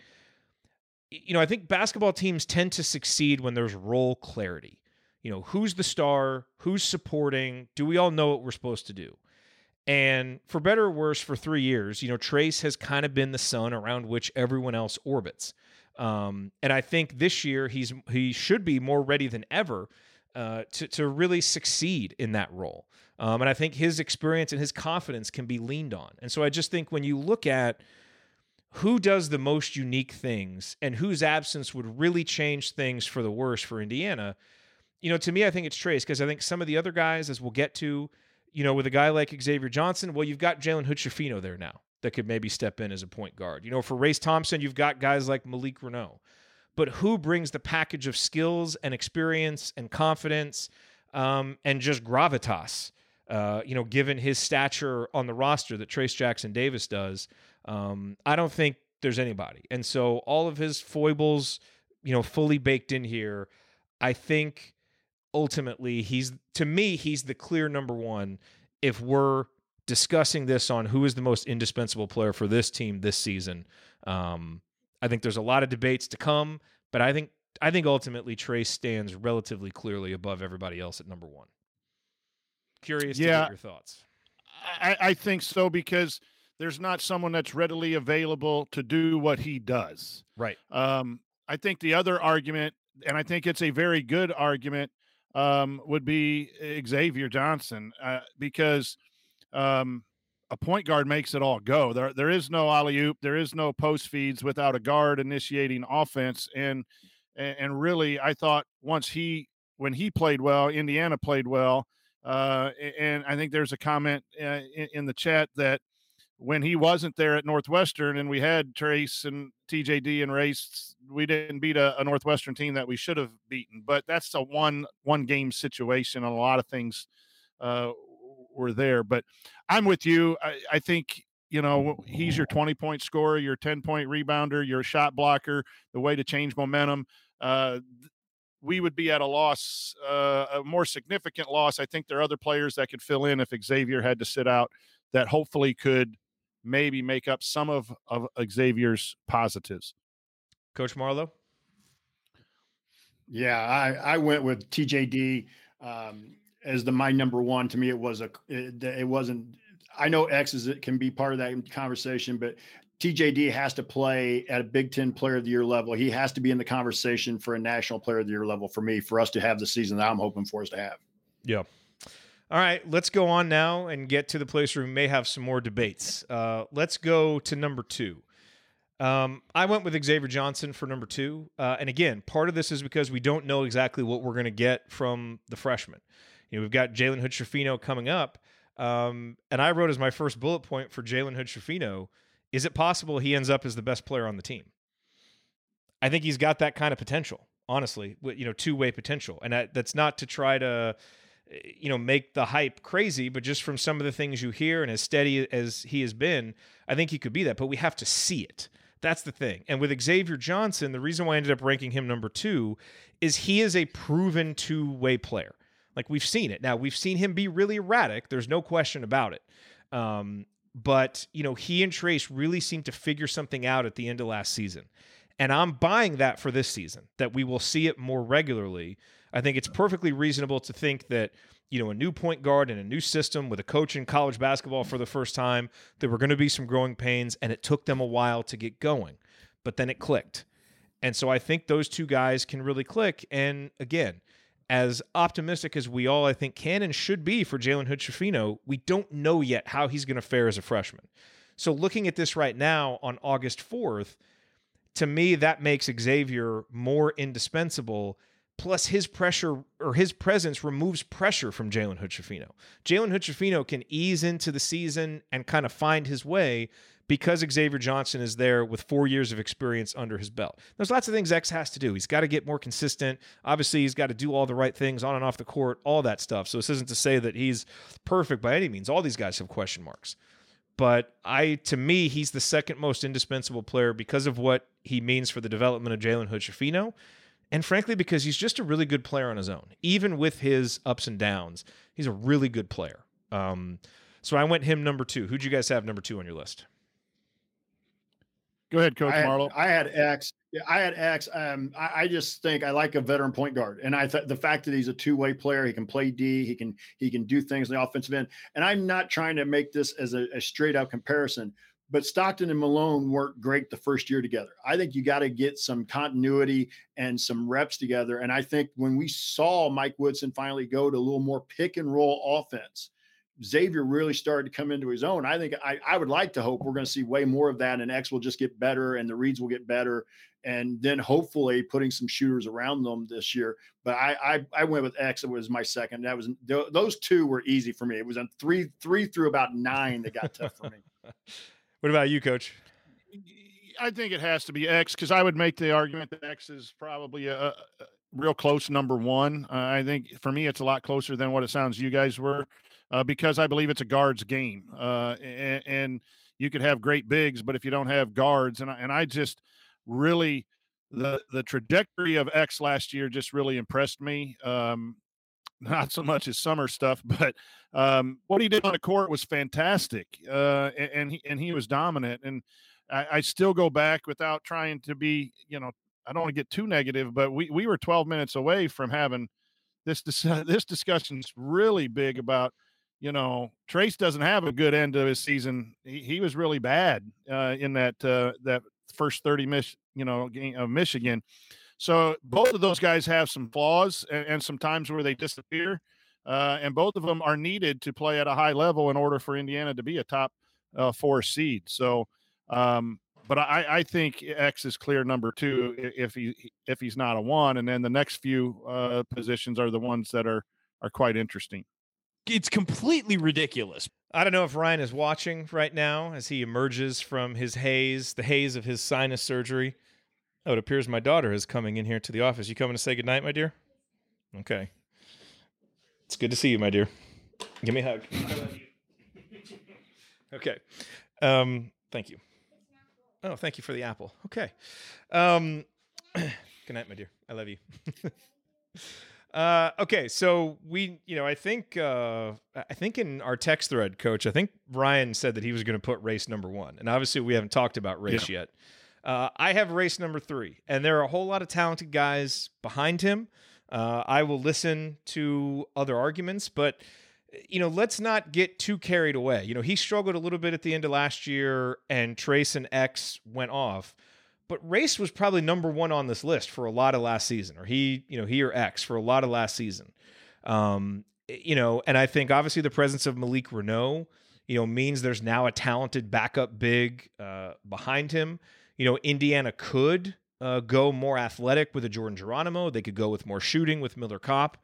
Speaker 1: You know, I think basketball teams tend to succeed when there's role clarity. You know, who's the star? Who's supporting? Do we all know what we're supposed to do? And for better or worse, for three years, you know, Trayce has kind of been the sun around which everyone else orbits. Um, and I think this year he's he should be more ready than ever uh, to to really succeed in that role. Um, and I think his experience and his confidence can be leaned on. And so I just think when you look at who does the most unique things and whose absence would really change things for the worse for Indiana, you know, to me, I think it's Trayce, because I think some of the other guys, as we'll get to, you know, with a guy like Xavier Johnson, well, you've got Jalen Hood-Schifino there now that could maybe step in as a point guard. You know, for Race Thompson, you've got guys like Malik Reneau. But who brings the package of skills and experience and confidence um, and just gravitas? Uh, you know, given his stature on the roster that Trayce Jackson-Davis does, um, I don't think there's anybody. And so all of his foibles, you know, fully baked in here, I think ultimately he's, to me, he's the clear number one if we're discussing this on who is the most indispensable player for this team this season. Um, I think there's a lot of debates to come, but I think I think ultimately Trayce stands relatively clearly above everybody else at number one. Curious yeah, to get your thoughts.
Speaker 5: I, I think so, because there's not someone that's readily available to do what he does.
Speaker 1: Right.
Speaker 5: Um, I think the other argument, and I think it's a very good argument, um, would be Xavier Johnson, uh, because um, a point guard makes it all go. There, there is no alley-oop. There is no post feeds without a guard initiating offense. And, and really, I thought once he, when he played well, Indiana played well. Uh, and I think there's a comment uh, in, in the chat that when he wasn't there at Northwestern and we had Trayce and T J D and Race, we didn't beat a, a Northwestern team that we should have beaten. But that's a one one game situation. A lot of things uh, were there. But I'm with you. I, I think, you know, he's your twenty point scorer, your ten point rebounder, your shot blocker, the way to change momentum. Uh, we would be at a loss, uh, a more significant loss. I think there are other players that could fill in if Xavier had to sit out that hopefully could maybe make up some of, of Xavier's positives.
Speaker 1: Coach Marlowe?
Speaker 4: Yeah, I, I went with T J D um, as the my number one. To me, it was a it, it wasn't. I know X is it can be part of that conversation, but T J D has to play at a Big Ten Player of the Year level. He has to be in the conversation for a National Player of the Year level for me, for us to have the season that I'm hoping for us to have.
Speaker 1: Yeah. All right, let's go on now and get to the place where we may have some more debates. Uh, let's go to number two. Um, I went with Xavier Johnson for number two. Uh, and again, part of this is because we don't know exactly what we're going to get from the freshman. You know, we've got Jalen Hood-Schifino coming up. Um, and I wrote as my first bullet point for Jalen Hood-Schifino, is it possible he ends up as the best player on the team? I think he's got that kind of potential, honestly, you know, two-way potential. And that, that's not to try to, you know, make the hype crazy, but just from some of the things you hear and as steady as he has been, I think he could be that, but we have to see it. That's the thing. And with Xavier Johnson, the reason why I ended up ranking him number two is he is a proven two-way player. Like, we've seen it. Now, we've seen him be really erratic. There's no question about it. Um, but, you know, he and Trace really seemed to figure something out at the end of last season. And I'm buying that for this season, that we will see it more regularly. I think it's perfectly reasonable to think that, you know, a new point guard and a new system with a coach in college basketball for the first time, there were going to be some growing pains, and it took them a while to get going. But then it clicked. And so I think those two guys can really click. And again, as optimistic as we all, I think, can and should be for Jalen Hood-Schifino, we don't know yet how he's going to fare as a freshman. So looking at this right now on August fourth, to me, that makes Xavier more indispensable. Plus, his pressure or his presence removes pressure from Jalen Hood-Schifino. Jalen Hood-Schifino can ease into the season and kind of find his way because Xavier Johnson is there with four years of experience under his belt. There's lots of things X has to do. He's got to get more consistent. Obviously, he's got to do all the right things on and off the court, all that stuff. So this isn't to say that he's perfect by any means. All these guys have question marks. But I, to me, he's the second most indispensable player because of what he means for the development of Jalen Hood-Schifino. And frankly, because he's just a really good player on his own. Even with his ups and downs, he's a really good player. Um, so I went him number two. Who'd you guys have number two on your list?
Speaker 5: Go ahead, Coach
Speaker 4: I had,
Speaker 5: Marlowe.
Speaker 4: I had X. I had X. Um, I, I just think I like a veteran point guard, and I th- the fact that he's a two-way player, he can play D, he can he can do things in the offensive end. And I'm not trying to make this as a, a straight-up comparison, but Stockton and Malone weren't great the first year together. I think you got to get some continuity and some reps together. And I think when we saw Mike Woodson finally go to a little more pick and roll offense, Xavier really started to come into his own. I think I, I would like to hope we're going to see way more of that, and X will just get better and the reads will get better. And then hopefully putting some shooters around them this year. But I, I, I went with X. It was my second. That was, those two were easy for me. It was on three, three through about nine that got tough for me.
Speaker 1: What about you, Coach?
Speaker 5: I think it has to be X, because I would make the argument that X is probably a, a real close number one. Uh, I think for me, it's a lot closer than what it sounds you guys were, uh, because I believe it's a guards game. Uh, and, and you could have great bigs, but if you don't have guards, and I, and I just really, the the trajectory of X last year just really impressed me. Um, not so much his summer stuff, but um, what he did on the court was fantastic. Uh, and, and he, and he was dominant. And I, I still go back without trying to be, you know, I don't want to get too negative, but we, we were twelve minutes away from having this, this discussion's really big about, you know, Trace doesn't have a good end of his season. He, he was really bad uh, in that, uh, that first thirty miss, you know, game of Michigan. So both of those guys have some flaws and, and some times where they disappear, uh, and both of them are needed to play at a high level in order for Indiana to be a top uh, four seed. So, um, but I, I think X is clear number two if he if he's not a one, and then the next few uh, positions are the ones that are are quite interesting.
Speaker 11: It's completely ridiculous.
Speaker 1: I don't know if Ryan is watching right now as he emerges from his haze, the haze of his sinus surgery. Oh, it appears my daughter is coming in here to the office. You coming to say goodnight, my dear? Okay. It's good to see you, my dear. Give me a hug. Okay. Um, thank you. Oh, thank you for the apple. Okay. Um, good night, my dear. I love you. Uh, okay, so we, you know, I think, uh, I think in our text thread, Coach, I think Ryan said that he was going to put race number one, and obviously we haven't talked about race yeah. yet. Uh, I have race number three, and there are a whole lot of talented guys behind him. Uh, I will listen to other arguments, but you know, let's not get too carried away. You know, he struggled a little bit at the end of last year, and Trace and X went off. But Race was probably number one on this list for a lot of last season, or he, you know, he or X for a lot of last season. Um, you know, and I think obviously the presence of Malik Renault, you know, means there's now a talented backup big uh, behind him. You know, Indiana could uh, go more athletic with a Jordan Geronimo. They could go with more shooting with Miller Kopp.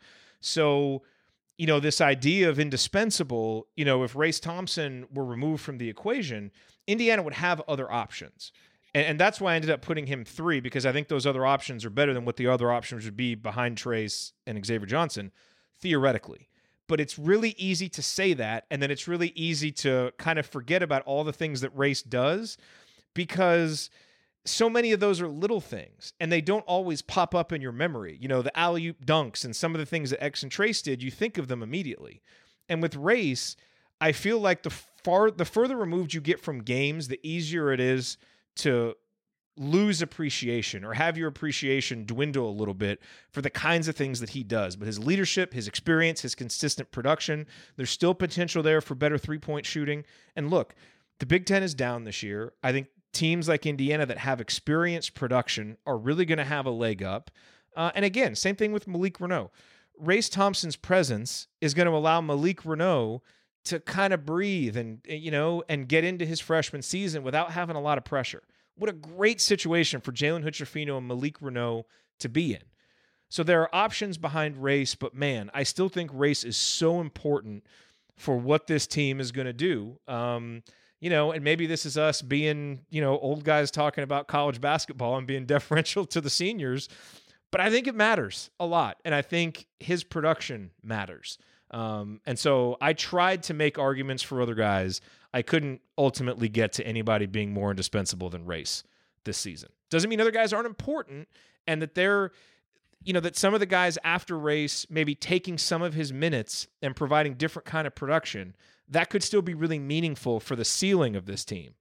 Speaker 1: So, you know, this idea of indispensable, you know, if Race Thompson were removed from the equation, Indiana would have other options. And that's why I ended up putting him three, because I think those other options are better than what the other options would be behind Trace and Xavier Johnson, theoretically. But it's really easy to say that, and then it's really easy to kind of forget about all the things that Race does, because so many of those are little things, and they don't always pop up in your memory. You know, the alley-oop dunks and some of the things that X and Trace did, you think of them immediately. And with Race, I feel like the far the further removed you get from games, the easier it is to lose appreciation or have your appreciation dwindle a little bit for the kinds of things that he does. But his leadership, his experience, his consistent production, there's still potential there for better three-point shooting. And look, the Big Ten is down this year. I think teams like Indiana that have experienced production are really going to have a leg up. Uh, and again, same thing with Malik Renault. Race Thompson's presence is going to allow Malik Renault to kind of breathe and, you know, and get into his freshman season without having a lot of pressure. What a great situation for Jalen Hood-Schifino and Malik Renault to be in. So there are options behind Race, but man, I still think Race is so important for what this team is going to do. Um, you know, and maybe this is us being, you know, old guys talking about college basketball and being deferential to the seniors, but I think it matters a lot. And I think his production matters. Um, and so I tried to make arguments for other guys. I couldn't ultimately get to anybody being more indispensable than Race this season. Doesn't mean other guys aren't important, and that they're, you know, that some of the guys after Race maybe taking some of his minutes and providing different kind of production, that could still be really meaningful for the ceiling of this team.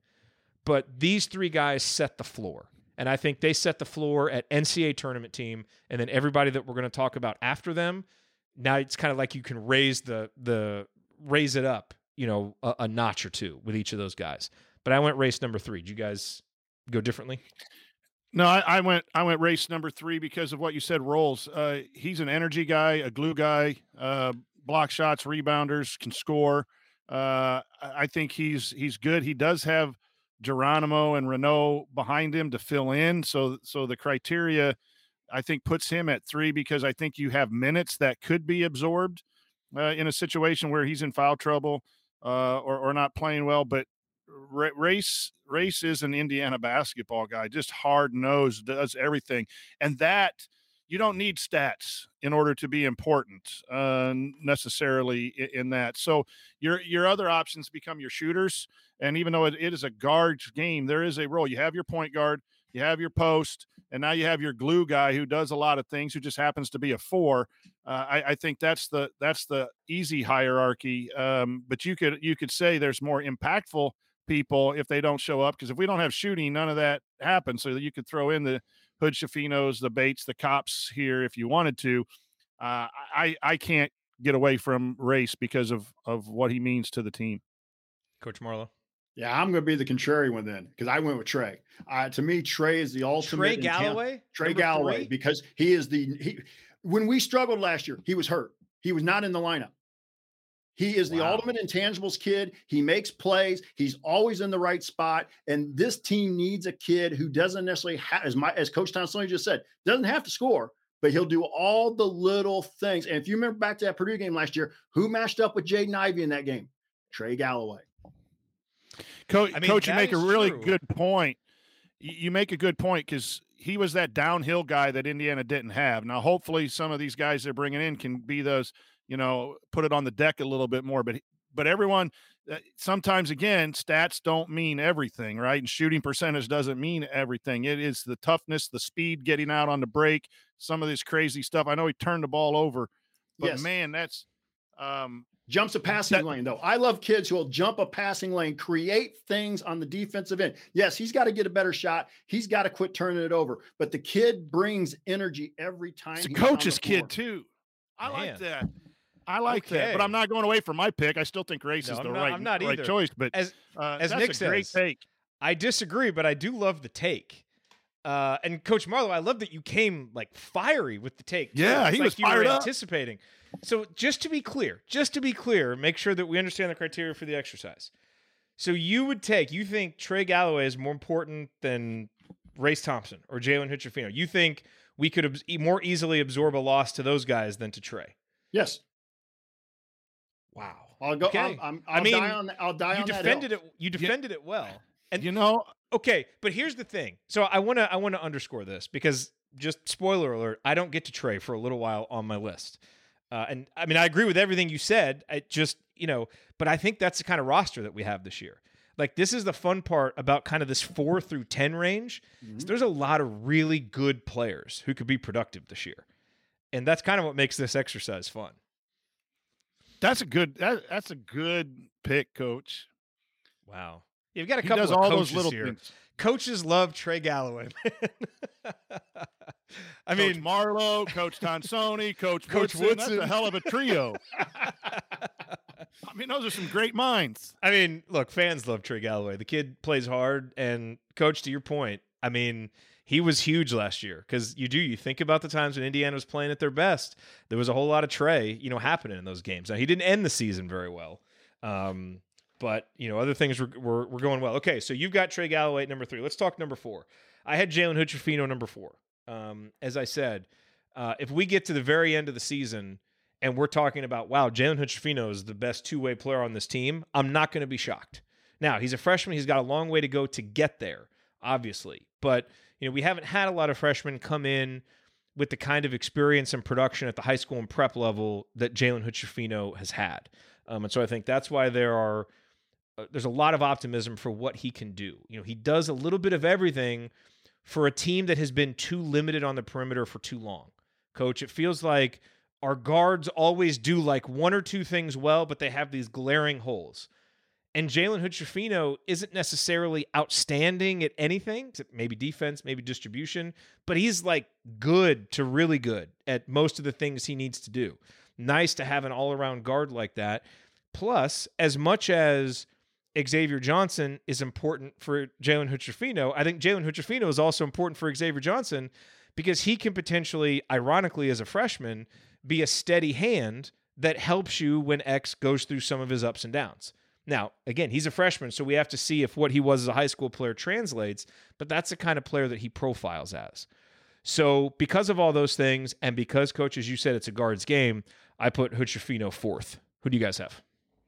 Speaker 1: But these three guys set the floor. And I think they set the floor at N C double A tournament team, and then everybody that we're going to talk about after them, now it's kind of like you can raise the the raise it up, you know, a, a notch or two with each of those guys. But I went Race number three. Did you guys go differently?
Speaker 5: No, I, I went I went Race number three because of what you said, Rolls. Uh, he's an energy guy, a glue guy, uh, block shots, rebounders, can score. Uh, I think he's he's good. He does have Geronimo and Renault behind him to fill in. So so the criteria, I think, puts him at three, because I think you have minutes that could be absorbed uh, in a situation where he's in foul trouble uh, or, or not playing well. But R- Race Race is an Indiana basketball guy, just hard-nosed, does everything. And that, you don't need stats in order to be important uh, necessarily in, in that. So your your other options become your shooters. And even though it, it is a guards game, there is a role. You have your point guard, you have your post, and now you have your glue guy who does a lot of things, who just happens to be a four. Uh, I, I think that's the that's the easy hierarchy. Um, but you could you could say there's more impactful people if they don't show up, because if we don't have shooting, none of that happens. So that you could throw in the Hood-Schifinos, the Bates, the Kopps here if you wanted to. Uh, I I can't get away from Race because of of what he means to the team.
Speaker 1: Coach Marlowe.
Speaker 4: Yeah, I'm going to be the contrary one then, because I went with Trey. Uh, to me, Trey is the ultimate.
Speaker 1: Trey Galloway?
Speaker 4: Trey Galloway, three? Because he is the he. When we struggled last year, he was hurt. He was not in the lineup. He is the wow. ultimate intangibles kid. He makes plays. He's always in the right spot. And this team needs a kid who doesn't necessarily have, as my as Coach Tonsoni just said, doesn't have to score, but he'll do all the little things. And if you remember back to that Purdue game last year, who matched up with Jaden Ivey in that game? Trey Galloway.
Speaker 5: Coach,
Speaker 1: I mean,
Speaker 5: Coach, you make a really
Speaker 1: true.
Speaker 5: good point. You make a good point, because he was that downhill guy that Indiana didn't have. Now, hopefully some of these guys they're bringing in can be those, you know, put it on the deck a little bit more. But but everyone, uh, sometimes, again, stats don't mean everything, right? And shooting percentage doesn't mean everything. It is the toughness, the speed, getting out on the break, some of this crazy stuff. I know he turned the ball over, but
Speaker 4: Yes.
Speaker 5: man, that's um,
Speaker 4: jumps a passing
Speaker 5: that,
Speaker 4: lane, though. I love kids who will jump a passing lane, create things on the defensive end. Yes, he's got to get a better shot. He's got to quit turning it over. But the kid brings energy every time.
Speaker 5: It's a
Speaker 4: he's on the
Speaker 5: coach's
Speaker 4: floor.
Speaker 5: kid, too. I
Speaker 1: Man.
Speaker 5: like that. I like that,
Speaker 1: Okay.
Speaker 5: but I'm not going away from my pick. I still think Race
Speaker 1: No,
Speaker 5: is
Speaker 1: I'm
Speaker 5: the
Speaker 1: not-
Speaker 5: right,
Speaker 1: I'm not
Speaker 5: right
Speaker 1: either.
Speaker 5: choice. But
Speaker 1: As
Speaker 5: uh,
Speaker 1: as
Speaker 5: that's
Speaker 1: Nick
Speaker 5: a great
Speaker 1: says,
Speaker 5: take.
Speaker 1: I disagree, but I do love the take. Uh, and Coach Marlowe, I love that you came like fiery with the take. too.
Speaker 5: Yeah,
Speaker 1: It's
Speaker 5: he
Speaker 1: like
Speaker 5: was
Speaker 1: you were
Speaker 5: fired up.
Speaker 1: anticipating. So just to be clear, just to be clear, make sure that we understand the criteria for the exercise. So you would take, you think Trey Galloway is more important than Race Thompson or Jalen Hood-Schifino. You think we could abs- more easily absorb a loss to those guys than to Trey?
Speaker 4: Yes.
Speaker 1: Wow.
Speaker 4: I'll go.
Speaker 1: Okay.
Speaker 4: I'm, I'm, I'll
Speaker 1: I mean,
Speaker 4: die on. that- I'll die
Speaker 1: you
Speaker 4: on that
Speaker 1: defended
Speaker 4: hill.
Speaker 1: it. You defended it well. And
Speaker 5: You know,
Speaker 1: okay, but here's the thing. So I want to I want to underscore this because just spoiler alert, I don't get to Trey for a little while on my list. Uh, and I mean, I agree with everything you said. I just, you know, but I think that's the kind of roster that we have this year. Like, this is the fun part about kind of this four through ten range. is there's a lot of really good players who could be productive this year. And that's kind of what makes this exercise fun.
Speaker 5: that's a good that, that's a good pick, Coach.
Speaker 1: Wow. You've got a
Speaker 5: He
Speaker 1: couple
Speaker 5: does
Speaker 1: of
Speaker 5: all
Speaker 1: coaches
Speaker 5: those little
Speaker 1: here.
Speaker 5: things.
Speaker 1: Coaches love Trey Galloway, man. I
Speaker 5: Coach
Speaker 1: mean,
Speaker 5: Marlowe, Coach Tonsoni, Coach,
Speaker 1: Coach
Speaker 5: Woodson. That's
Speaker 1: Woodson.
Speaker 5: a hell of a trio. I mean, those are some great minds.
Speaker 1: I mean, look, fans love Trey Galloway. The kid plays hard, and Coach, to your point, I mean, he was huge last year because you do you think about the times when Indiana was playing at their best. There was a whole lot of Trey, you know, happening in those games. Now he didn't end the season very well, um, but you know, other things were, were were going well. Okay, so you've got Trey Galloway at number three. Let's talk number four. I had Jalen Hood-Schifino number four. Um, as I said, uh, if we get to the very end of the season and we're talking about, wow, Jalen Hood-Schifino is the best two-way player on this team, I'm not going to be shocked. Now, he's a freshman. He's got a long way to go to get there, obviously. But, you know, we haven't had a lot of freshmen come in with the kind of experience and production at the high school and prep level that Jalen Hood-Schifino has had. Um, and so I think that's why there are uh, there's a lot of optimism for what he can do. You know, he does a little bit of everything for a team that has been too limited on the perimeter for too long. Coach, it feels like our guards always do like one or two things well, but they have these glaring holes. And Jalen Hood-Schifino isn't necessarily outstanding at anything, except maybe defense, maybe distribution, but he's like good to really good at most of the things he needs to do. Nice to have an all-around guard like that. Plus, as much as Xavier Johnson is important for Jalen Hood-Schifino, I think Jalen Hood-Schifino is also important for Xavier Johnson because he can potentially, ironically as a freshman, be a steady hand that helps you when X goes through some of his ups and downs. Now, again, he's a freshman, so we have to see if what he was as a high school player translates, but that's the kind of player that he profiles as. So because of all those things, and because, Coach, as you said, it's a guards game, I put Hood-Schifino fourth. Who do you guys have?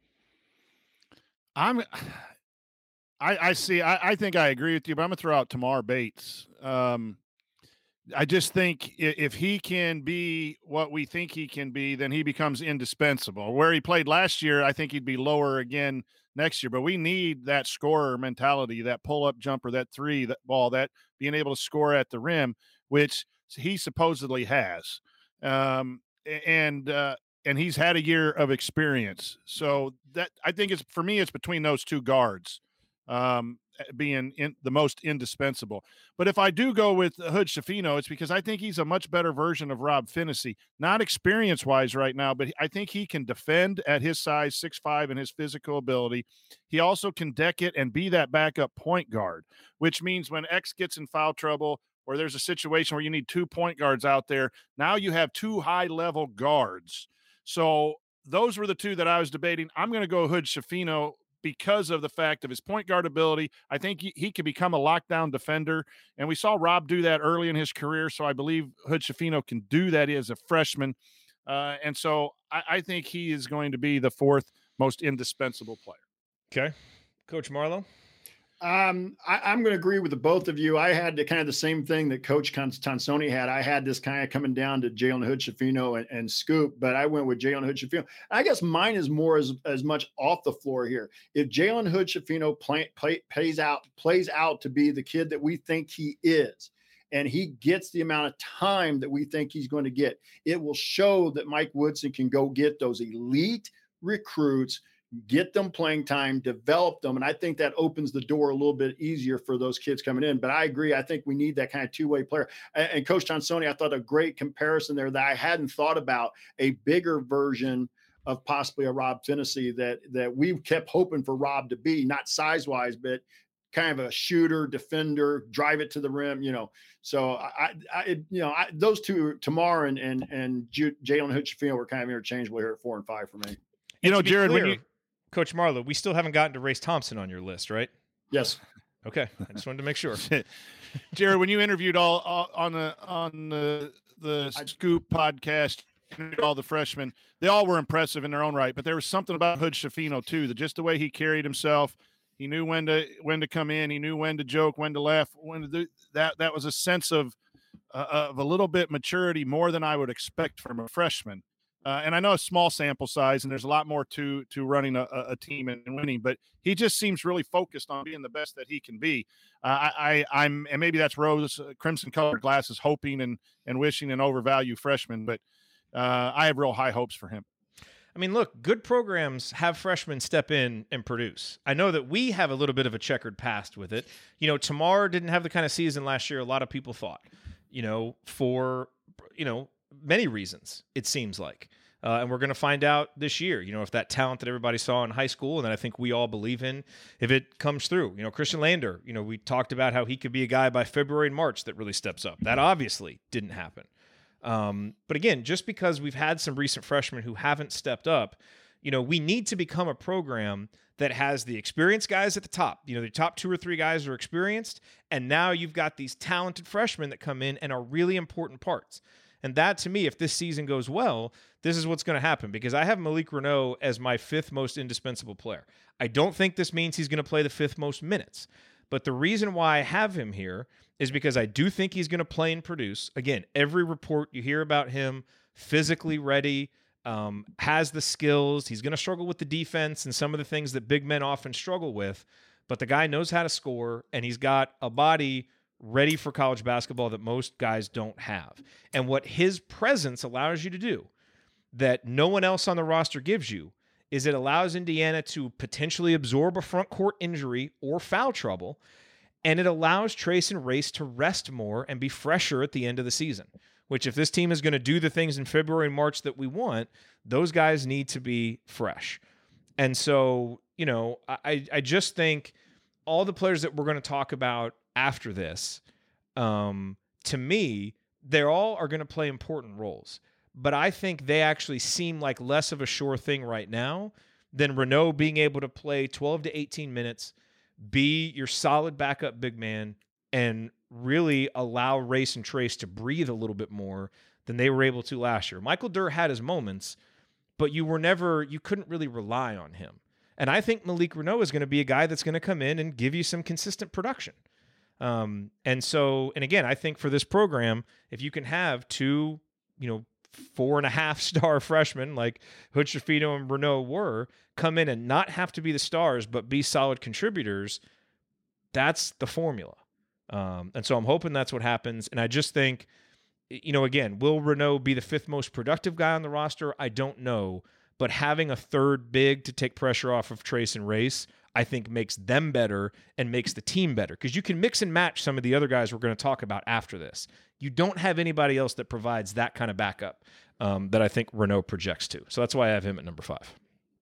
Speaker 5: I'm, I, I see. I, I think I agree with you, but I'm gonna throw out Tamar Bates. Um, I just think if, if he can be what we think he can be, then he becomes indispensable. Where he played last year, I think he'd be lower again next year. But we need that scorer mentality, that pull-up jumper, that three, that ball, that being able to score at the rim, which he supposedly has. Um, and uh, and he's had a year of experience. So that I think it's for me, it's between those two guards um, being in, the most indispensable. But if I do go with Hood-Schifino, it's because I think he's a much better version of Rob Phinisee, not experience wise right now, but I think he can defend at his size, six five, and his physical ability. He also can deck it and be that backup point guard, which means when X gets in foul trouble, or there's a situation where you need two point guards out there, now you have two high-level guards. So those were the two that I was debating. I'm going to go Hood-Schifino because of the fact of his point guard ability. I think he, he can become a lockdown defender, and we saw Rob do that early in his career, so I believe Hood-Schifino can do that as a freshman. Uh, and so I, I think he is going to be the fourth most indispensable player.
Speaker 1: Okay. Coach Marlowe?
Speaker 4: Um, I, I'm going to agree with the both of you. I had the kind of the same thing that Coach Tonsoni had. I had this kind of coming down to Jalen Hood-Schifino and, and Scoop, but I went with Jalen Hood-Schifino. I guess mine is more as, as much off the floor here. If Jalen Hood-Schifino play, play, plays out plays out to be the kid that we think he is, and he gets the amount of time that we think he's going to get, it will show that Mike Woodson can go get those elite recruits, get them playing time, develop them. And I think that opens the door a little bit easier for those kids coming in. But I agree. I think we need that kind of two-way player. And, and Coach Tonsoni, I thought a great comparison there that I hadn't thought about, a bigger version of possibly a Rob Phinisee that, that we kept hoping for Rob to be, not size-wise, but kind of a shooter, defender, drive it to the rim, you know. So I, I you know, I, those two, Tamar and and and Jalen Hood-Schifino were kind of interchangeable here at four and five for me.
Speaker 5: You know, Jared,
Speaker 1: clear,
Speaker 5: when you
Speaker 1: Coach Marlowe, we still haven't gotten to Race Thompson on your list, right?
Speaker 4: Yes.
Speaker 1: Okay, I just wanted to make sure.
Speaker 5: Jared, when you interviewed all, all on the on the the Scoop podcast, all the freshmen, they all were impressive in their own right. But there was something about Hood-Schifino too, that just the way he carried himself, he knew when to when to come in, he knew when to joke, when to laugh, when to do that. That was a sense of uh, of a little bit maturity, more than I would expect from a freshman. Uh, and I know a small sample size, and there's a lot more to to running a, a team and winning, but he just seems really focused on being the best that he can be. Uh, I, I, I'm, and maybe that's rose uh, crimson colored glasses, hoping and and wishing an overvalue freshman, but uh, I have real high hopes for him.
Speaker 1: I mean, look, good programs have freshmen step in and produce. I know that we have a little bit of a checkered past with it. You know, Tamar didn't have the kind of season last year a lot of people thought, you know, for, you know, many reasons, it seems like. Uh, and we're going to find out this year, you know, if that talent that everybody saw in high school and that I think we all believe in, if it comes through. You know, Christian Lander, you know, we talked about how he could be a guy by February and March that really steps up. That obviously didn't happen. Um, but again, just because we've had some recent freshmen who haven't stepped up, you know, we need to become a program that has the experienced guys at the top. You know, the top two or three guys are experienced, and now you've got these talented freshmen that come in and are really important parts. And that, to me, if this season goes well, this is what's going to happen, because I have Malik Reneau as my fifth most indispensable player. I don't think this means he's going to play the fifth most minutes. But the reason why I have him here is because I do think he's going to play and produce. Again, every report you hear about him, physically ready, um, has the skills. He's going to struggle with the defense and some of the things that big men often struggle with. But the guy knows how to score, and he's got a body ready for college basketball that most guys don't have. And what his presence allows you to do that no one else on the roster gives you is it allows Indiana to potentially absorb a front court injury or foul trouble, and it allows Trace and Race to rest more and be fresher at the end of the season, which if this team is going to do the things in February and March that we want, those guys need to be fresh. And so, you know, I, I just think all the players that we're going to talk about after this, um, to me, they all are going to play important roles. But I think they actually seem like less of a sure thing right now than Reneau being able to play twelve to eighteen minutes, be your solid backup big man, and really allow Race and Trace to breathe a little bit more than they were able to last year. Michael Durr had his moments, but you were never, you couldn't really rely on him. And I think Malik Reneau is going to be a guy that's going to come in and give you some consistent production. Um, and so, and again, I think for this program, if you can have two, you know, four and a half star freshmen like Hood-Schifino and Reneau were, come in and not have to be the stars, but be solid contributors, that's the formula. Um, and so I'm hoping that's what happens. And I just think, you know, again, will Reneau be the fifth most productive guy on the roster? I don't know. But having a third big to take pressure off of Trace and Race, I think makes them better and makes the team better. Because you can mix and match some of the other guys we're going to talk about after this. You don't have anybody else that provides that kind of backup um, that I think Reneau projects to. So that's why I have him at number five.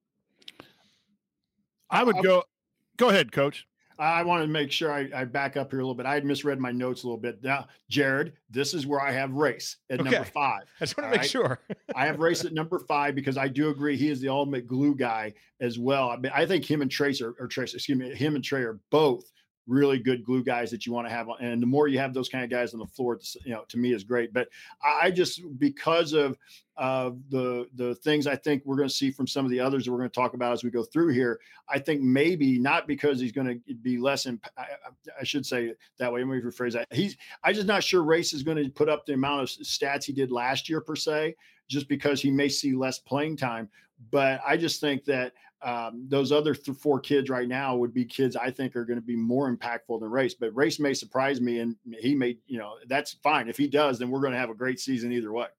Speaker 5: I would go – go ahead, Coach.
Speaker 4: I want to make sure I, I back up here a little bit. I had misread my notes a little bit. Now, Jared, this is where I have Race at okay. number five.
Speaker 1: I just want to make right? sure.
Speaker 4: I have Race at number five because I do agree he is the ultimate glue guy as well. I mean, I think him and Trace are, or Trace, excuse me, him and Trey are both really good glue guys that you want to have. And the more you have those kind of guys on the floor, you know, to me is great. But I just, because of uh, the the things I think we're going to see from some of the others that we're going to talk about as we go through here, I think maybe not because he's going to be less, imp- I, I should say that way. Let me rephrase that. He's, I'm just not sure Race is going to put up the amount of stats he did last year per se, just because he may see less playing time. But I just think that um, those other th- four kids right now would be kids I think are going to be more impactful than Race. But Race may surprise me, and he may, you know, that's fine. If he does, then we're going to have a great season either way.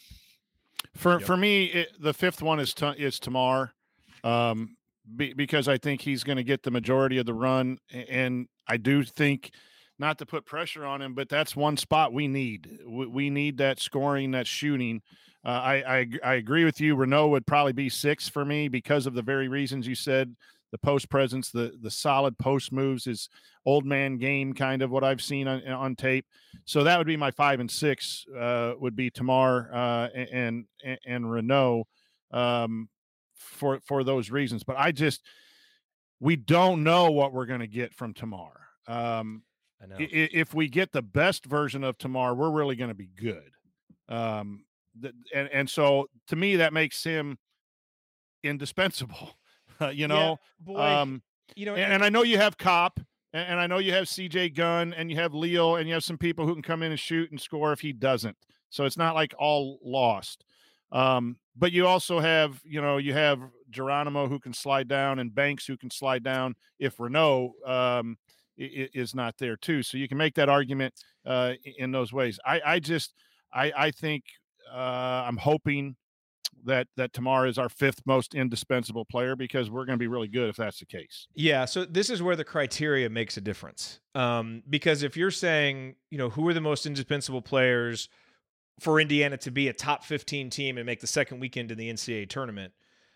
Speaker 5: For
Speaker 1: Yep.
Speaker 5: for me, it, the fifth one is t- is Tamar, um, be, because I think he's going to get the majority of the run, and I do think, not to put pressure on him, but that's one spot we need. We, we need that scoring, that shooting. Uh, I, I I agree with you. Renault would probably be six for me because of the very reasons you said. The post presence, the the solid post moves, is old man game kind of what I've seen on, on tape. So that would be my five and six. Uh, would be Tamar uh, and, and and Renault um, for for those reasons. But I just we don't know what we're going to get from Tamar. Um,
Speaker 1: I know.
Speaker 5: I- if we get the best version of Tamar, we're really going to be good. Um, th- and and so to me, that makes him indispensable. Uh, you know,
Speaker 1: Yeah, boy,
Speaker 5: um,
Speaker 1: you know,
Speaker 5: and, and I know you have Kopp, and, and I know you have C J Gunn, and you have Leo, and you have some people who can come in and shoot and score if he doesn't. So it's not like all lost. Um, but you also have, you know, you have Geronimo who can slide down, and Banks who can slide down if Renault um, is, is not there too. So you can make that argument uh, in those ways. I, I just, I, I think uh, I'm hoping that that Tamar is our fifth most indispensable player, because we're going to be really good if that's the case.
Speaker 1: Yeah, so this is where the criteria makes a difference. Um, because if you're saying, you know, who are the most indispensable players for Indiana to be a top fifteen team and make the second weekend in the N C double A tournament,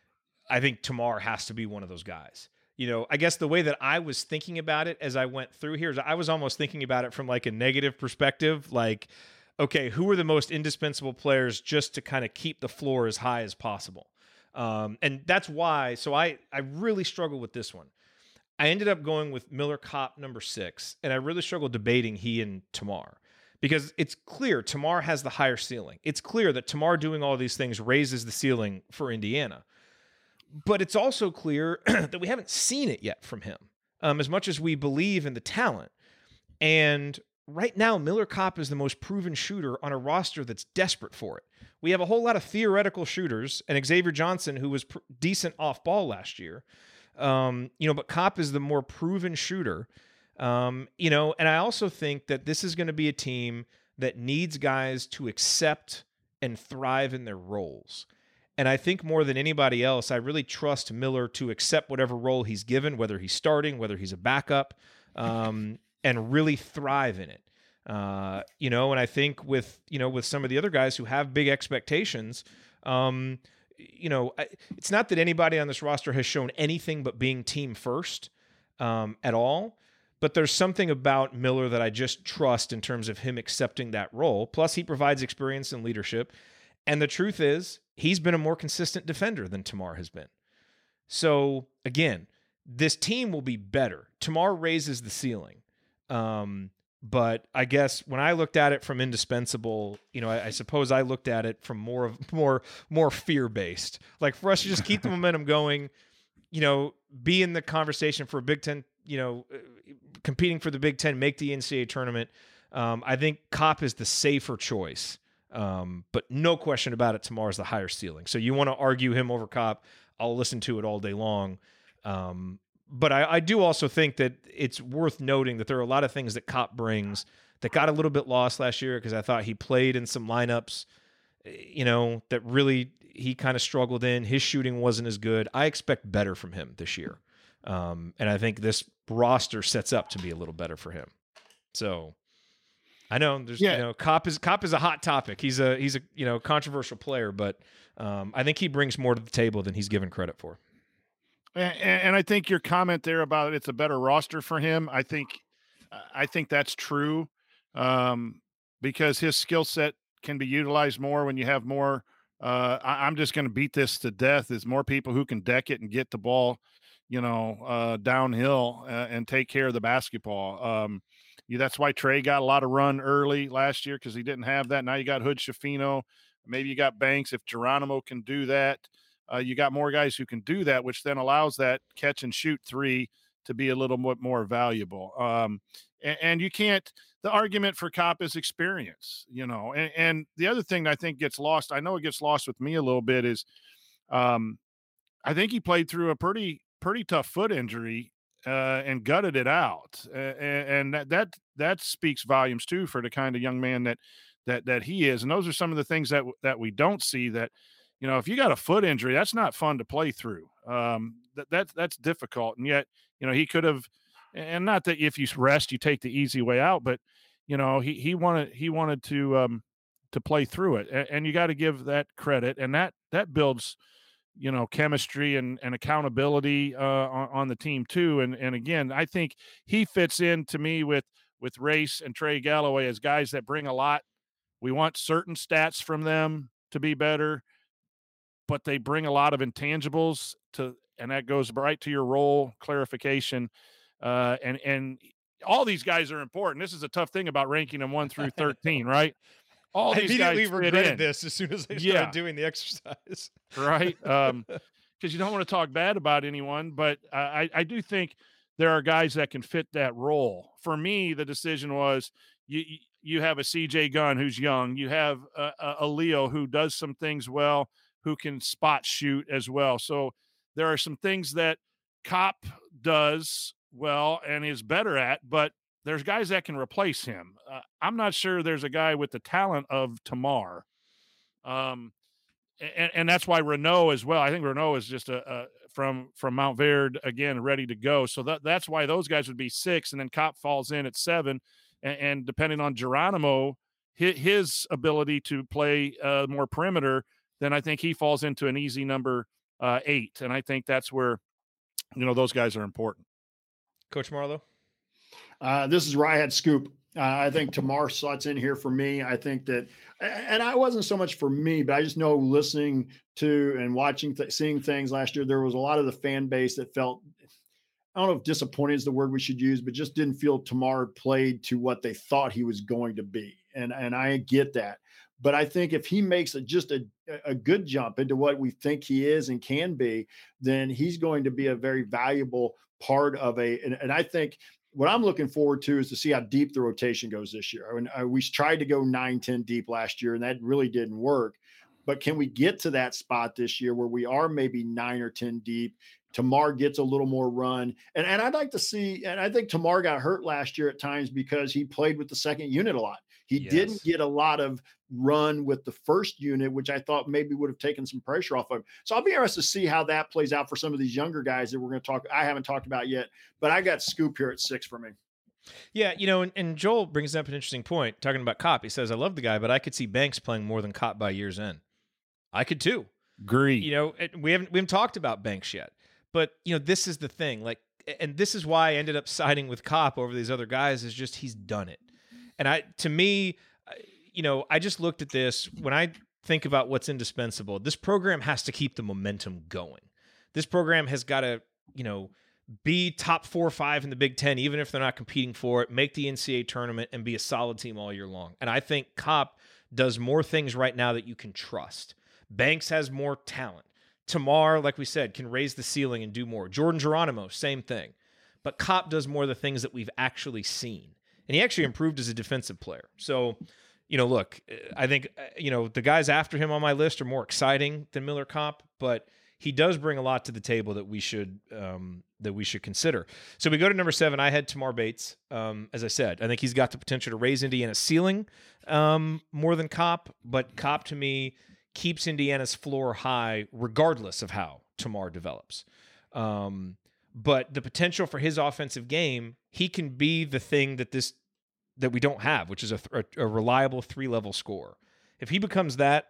Speaker 1: I think Tamar has to be one of those guys. You know, I guess the way that I was thinking about it as I went through here is I was almost thinking about it from like a negative perspective, like, okay, who are the most indispensable players just to kind of keep the floor as high as possible? Um, and that's why, so I, I really struggled with this one. I ended up going with Miller Kopp number six, and I really struggled debating he and Tamar, because it's clear Tamar has the higher ceiling. It's clear that Tamar doing all these things raises the ceiling for Indiana. But it's also clear that we haven't seen it yet from him, um, as much as we believe in the talent. And right now, Miller Kopp is the most proven shooter on a roster that's desperate for it. We have a whole lot of theoretical shooters, and Xavier Johnson, who was pr- decent off ball last year. Um, you know, but Kopp is the more proven shooter. Um, you know, and I also think that this is going to be a team that needs guys to accept and thrive in their roles. And I think more than anybody else, I really trust Miller to accept whatever role he's given, whether he's starting, whether he's a backup. Um, and really thrive in it. Uh, you know, and I think with, you know, with some of the other guys who have big expectations, um, you know, I, it's not that anybody on this roster has shown anything but being team first um, at all, but there's something about Miller that I just trust in terms of him accepting that role. Plus, he provides experience and leadership. And the truth is, he's been a more consistent defender than Tamar has been. So, again, this team will be better. Tamar raises the ceiling. Um, but I guess when I looked at it from indispensable, you know, I, I suppose I looked at it from more of more, more fear-based, like for us to just keep the momentum going, you know, be in the conversation for a Big Ten, you know, competing for the Big Ten, make the N C double A tournament. Um, I think Kopp is the safer choice. Um, but no question about it, Tamar's the higher ceiling. So you want to argue him over Kopp, I'll listen to it all day long. Um, But I, I do also think that it's worth noting that there are a lot of things that Kopp brings that got a little bit lost last year, because I thought he played in some lineups, you know, that really he kind of struggled in. His shooting wasn't as good. I expect better from him this year. Um, and I think this roster sets up to be a little better for him. So I know there's, yeah. you know, Kopp is Kopp is a hot topic. He's a, he's a, you know, controversial player, but um, I think he brings more to the table than he's given credit for.
Speaker 5: And, and I think your comment there about it's a better roster for him, I think, I think that's true, um, because his skill set can be utilized more when you have more. Uh, I, I'm just going to beat this to death. Is more people who can deck it and get the ball, you know, uh, downhill uh, and take care of the basketball. Um, yeah, that's why Trey got a lot of run early last year because he didn't have that. Now you got Hood Schifino. Maybe you got Banks. If Geronimo can do that, uh, you got more guys who can do that, which then allows that catch and shoot three to be a little bit more valuable. Um, and, and you can't – the argument for Kopp is experience, you know. And, and the other thing I think gets lost – I know it gets lost with me a little bit is um, I think he played through a pretty pretty tough foot injury uh, and gutted it out. Uh, and that, that that speaks volumes, too, for the kind of young man that that that he is. And those are some of the things that that we don't see that, you know, if you got a foot injury, that's not fun to play through. Um, that, that that's difficult. And yet, you know, he could have – and not that if you rest, you take the easy way out, but, you know, he he wanted he wanted to um, to play through it. And, and you got to give that credit. And that that builds – you know, chemistry and, and accountability uh, on, on the team too. And, and again, I think he fits in to me with, with Race and Trey Galloway as guys that bring a lot. We want certain stats from them to be better, but they bring a lot of intangibles to, and that goes right to your role clarification. Uh, and, and all these guys are important. This is a tough thing about ranking them one through thirteen, right? All
Speaker 1: I
Speaker 5: these
Speaker 1: immediately
Speaker 5: guys
Speaker 1: regretted
Speaker 5: in.
Speaker 1: this as soon as I started
Speaker 5: yeah.
Speaker 1: doing the exercise.
Speaker 5: Right. Um, because you don't want to talk bad about anyone, but I, I do think there are guys that can fit that role. For me, the decision was you you have a C J Gunn who's young. You have a, a Leo who does some things well, who can spot shoot as well. So there are some things that Kopp does well and is better at, but there's guys that can replace him. Uh, I'm not sure there's a guy with the talent of Tamar. Um, and, and that's why Renault as well. I think Renault is just a, a from, from Mount Verde again, ready to go. So that, that's why those guys would be six. And then Kopp falls in at seven. And, and depending on Geronimo, his, his ability to play uh, more perimeter, then I think he falls into an easy number uh, eight. And I think that's where, you know, those guys are important.
Speaker 1: Coach Marlowe.
Speaker 4: Uh, this is where I had Scoop. Uh, I think Tamar slots in here for me. I think that, and I wasn't so much for me, but I just know listening to and watching, th- seeing things last year, there was a lot of the fan base that felt, I don't know if disappointed is the word we should use, but just didn't feel Tamar played to what they thought he was going to be. And, and I get that. But I think if he makes a, just a, a good jump into what we think he is and can be, then he's going to be a very valuable part of a, and, and I think, what I'm looking forward to is to see how deep the rotation goes this year. I mean, uh, we tried to go nine, ten deep last year, and that really didn't work. But can we get to that spot this year where we are maybe nine or ten deep? Tamar gets a little more run. And, and I'd like to see, and I think Tamar got hurt last year at times because he played with the second unit a lot. He yes. didn't get a lot of run with the first unit, which I thought maybe would have taken some pressure off of him. So I'll be interested to see how that plays out for some of these younger guys that we're going to talk. I haven't talked about yet, but I got Scoop here at six for me.
Speaker 1: Yeah, you know, and, and Joel brings up an interesting point talking about Kopp. He says, I love the guy, but I could see Banks playing more than Kopp by year's end. I could too.
Speaker 5: Agree.
Speaker 1: You know, we haven't we haven't talked about Banks yet, but you know, this is the thing. Like, and this is why I ended up siding with Kopp over these other guys. Is just he's done it, and I to me. You know, I just looked at this when I think about what's indispensable. This program has to keep the momentum going. This program has got to, you know, be top four or five in the Big Ten, even if they're not competing for it, make the N C double A tournament and be a solid team all year long. And I think Kopp does more things right now that you can trust. Banks has more talent. Tamar, like we said, can raise the ceiling and do more. Jordan Geronimo, same thing. But Kopp does more of the things that we've actually seen. And he actually improved as a defensive player. So, you know, look, I think, you know, the guys after him on my list are more exciting than Miller Kopp, but he does bring a lot to the table that we should um, that we should consider. So we go to number seven. I had Tamar Bates. Um, as I said, I think he's got the potential to raise Indiana's ceiling um, more than Kopp, but Kopp to me keeps Indiana's floor high regardless of how Tamar develops. Um, but the potential for his offensive game, he can be the thing that this that we don't have, which is a, a, a reliable three-level scorer. If he becomes that,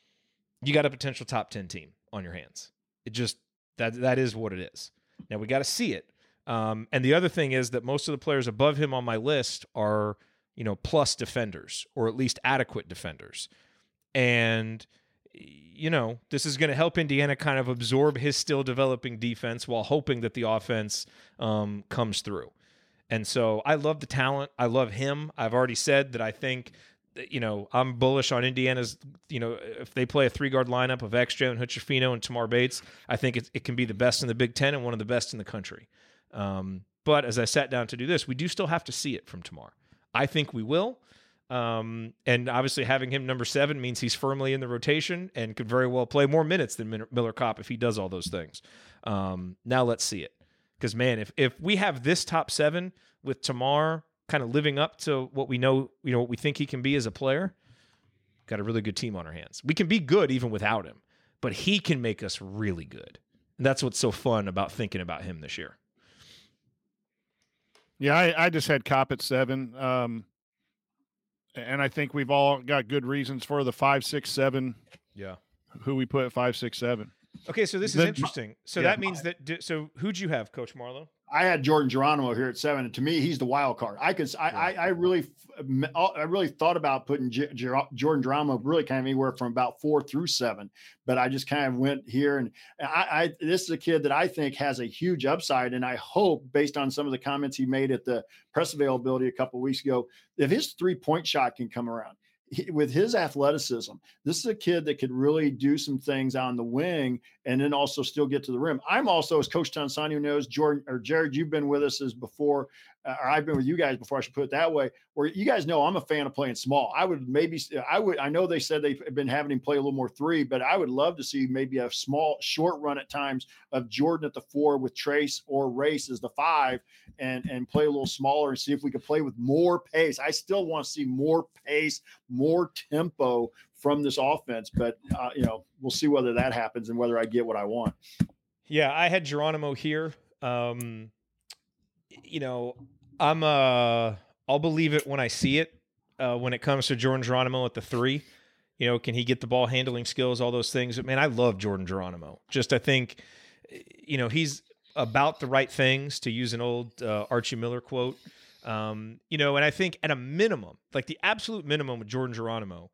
Speaker 1: you got a potential top ten team on your hands. It just, that that is what it is. Now, we got to see it. Um, and the other thing is that most of the players above him on my list are, you know, plus defenders, or at least adequate defenders. And you know, this is going to help Indiana kind of absorb his still developing defense while hoping that the offense um, comes through. And so I love the talent. I love him. I've already said that I think, that, you know, I'm bullish on Indiana's, you know, if they play a three-guard lineup of Ekstrom and Hutchefino and Tamar Bates, I think it, it can be the best in the Big Ten and one of the best in the country. Um, but as I sat down to do this, we do still have to see it from Tamar. I think we will. Um, and obviously having him number seven means he's firmly in the rotation and could very well play more minutes than Miller Kopp if he does all those things. Um, now let's see it. Because, man, if if we have this top seven with Tamar kind of living up to what we know, you know, what we think he can be as a player, got a really good team on our hands. We can be good even without him, but he can make us really good. And that's what's so fun about thinking about him this year.
Speaker 5: Yeah, I, I just had Kopp at seven. Um, And I think we've all got good reasons for the five, six, seven.
Speaker 1: Yeah.
Speaker 5: Who we put at five, six, seven.
Speaker 1: Okay, so this is
Speaker 5: The-
Speaker 1: interesting. So
Speaker 5: yeah.
Speaker 1: that means that. So who'd you have, Coach Marlowe?
Speaker 4: I had Jordan Geronimo here at seven, and to me, he's the wild card. I could, I, I, I really, I really thought about putting J- J- Jordan Geronimo really kind of anywhere from about four through seven, but I just kind of went here, and I, I, this is a kid that I think has a huge upside, and I hope, based on some of the comments he made at the press availability a couple of weeks ago, if his three point shot can come around. He, with his athleticism, this is a kid that could really do some things on the wing and then also still get to the rim. I'm also, as Coach Tonsani knows, Jordan or Jared, you've been with us as before, uh, or I've been with you guys before, I should put it that way, where you guys know I'm a fan of playing small. I would maybe, I would, I know they said they've been having him play a little more three, but I would love to see maybe a small, short run at times of Jordan at the four with Trace or Race as the five and, and play a little smaller and see if we could play with more pace. I still want to see more pace, more tempo from this offense, but uh, you know, we'll see whether that happens and whether I get what I want.
Speaker 1: Yeah, I had Geronimo here. Um, you know, I'm uh, I'll believe it when I see it. Uh, when it comes to Jordan Geronimo at the three, you know, can he get the ball handling skills, all those things? Man, I love Jordan Geronimo. Just I think, you know, he's about the right things, to use an old uh, Archie Miller quote. Um, you know, and I think at a minimum, like the absolute minimum with Jordan Geronimo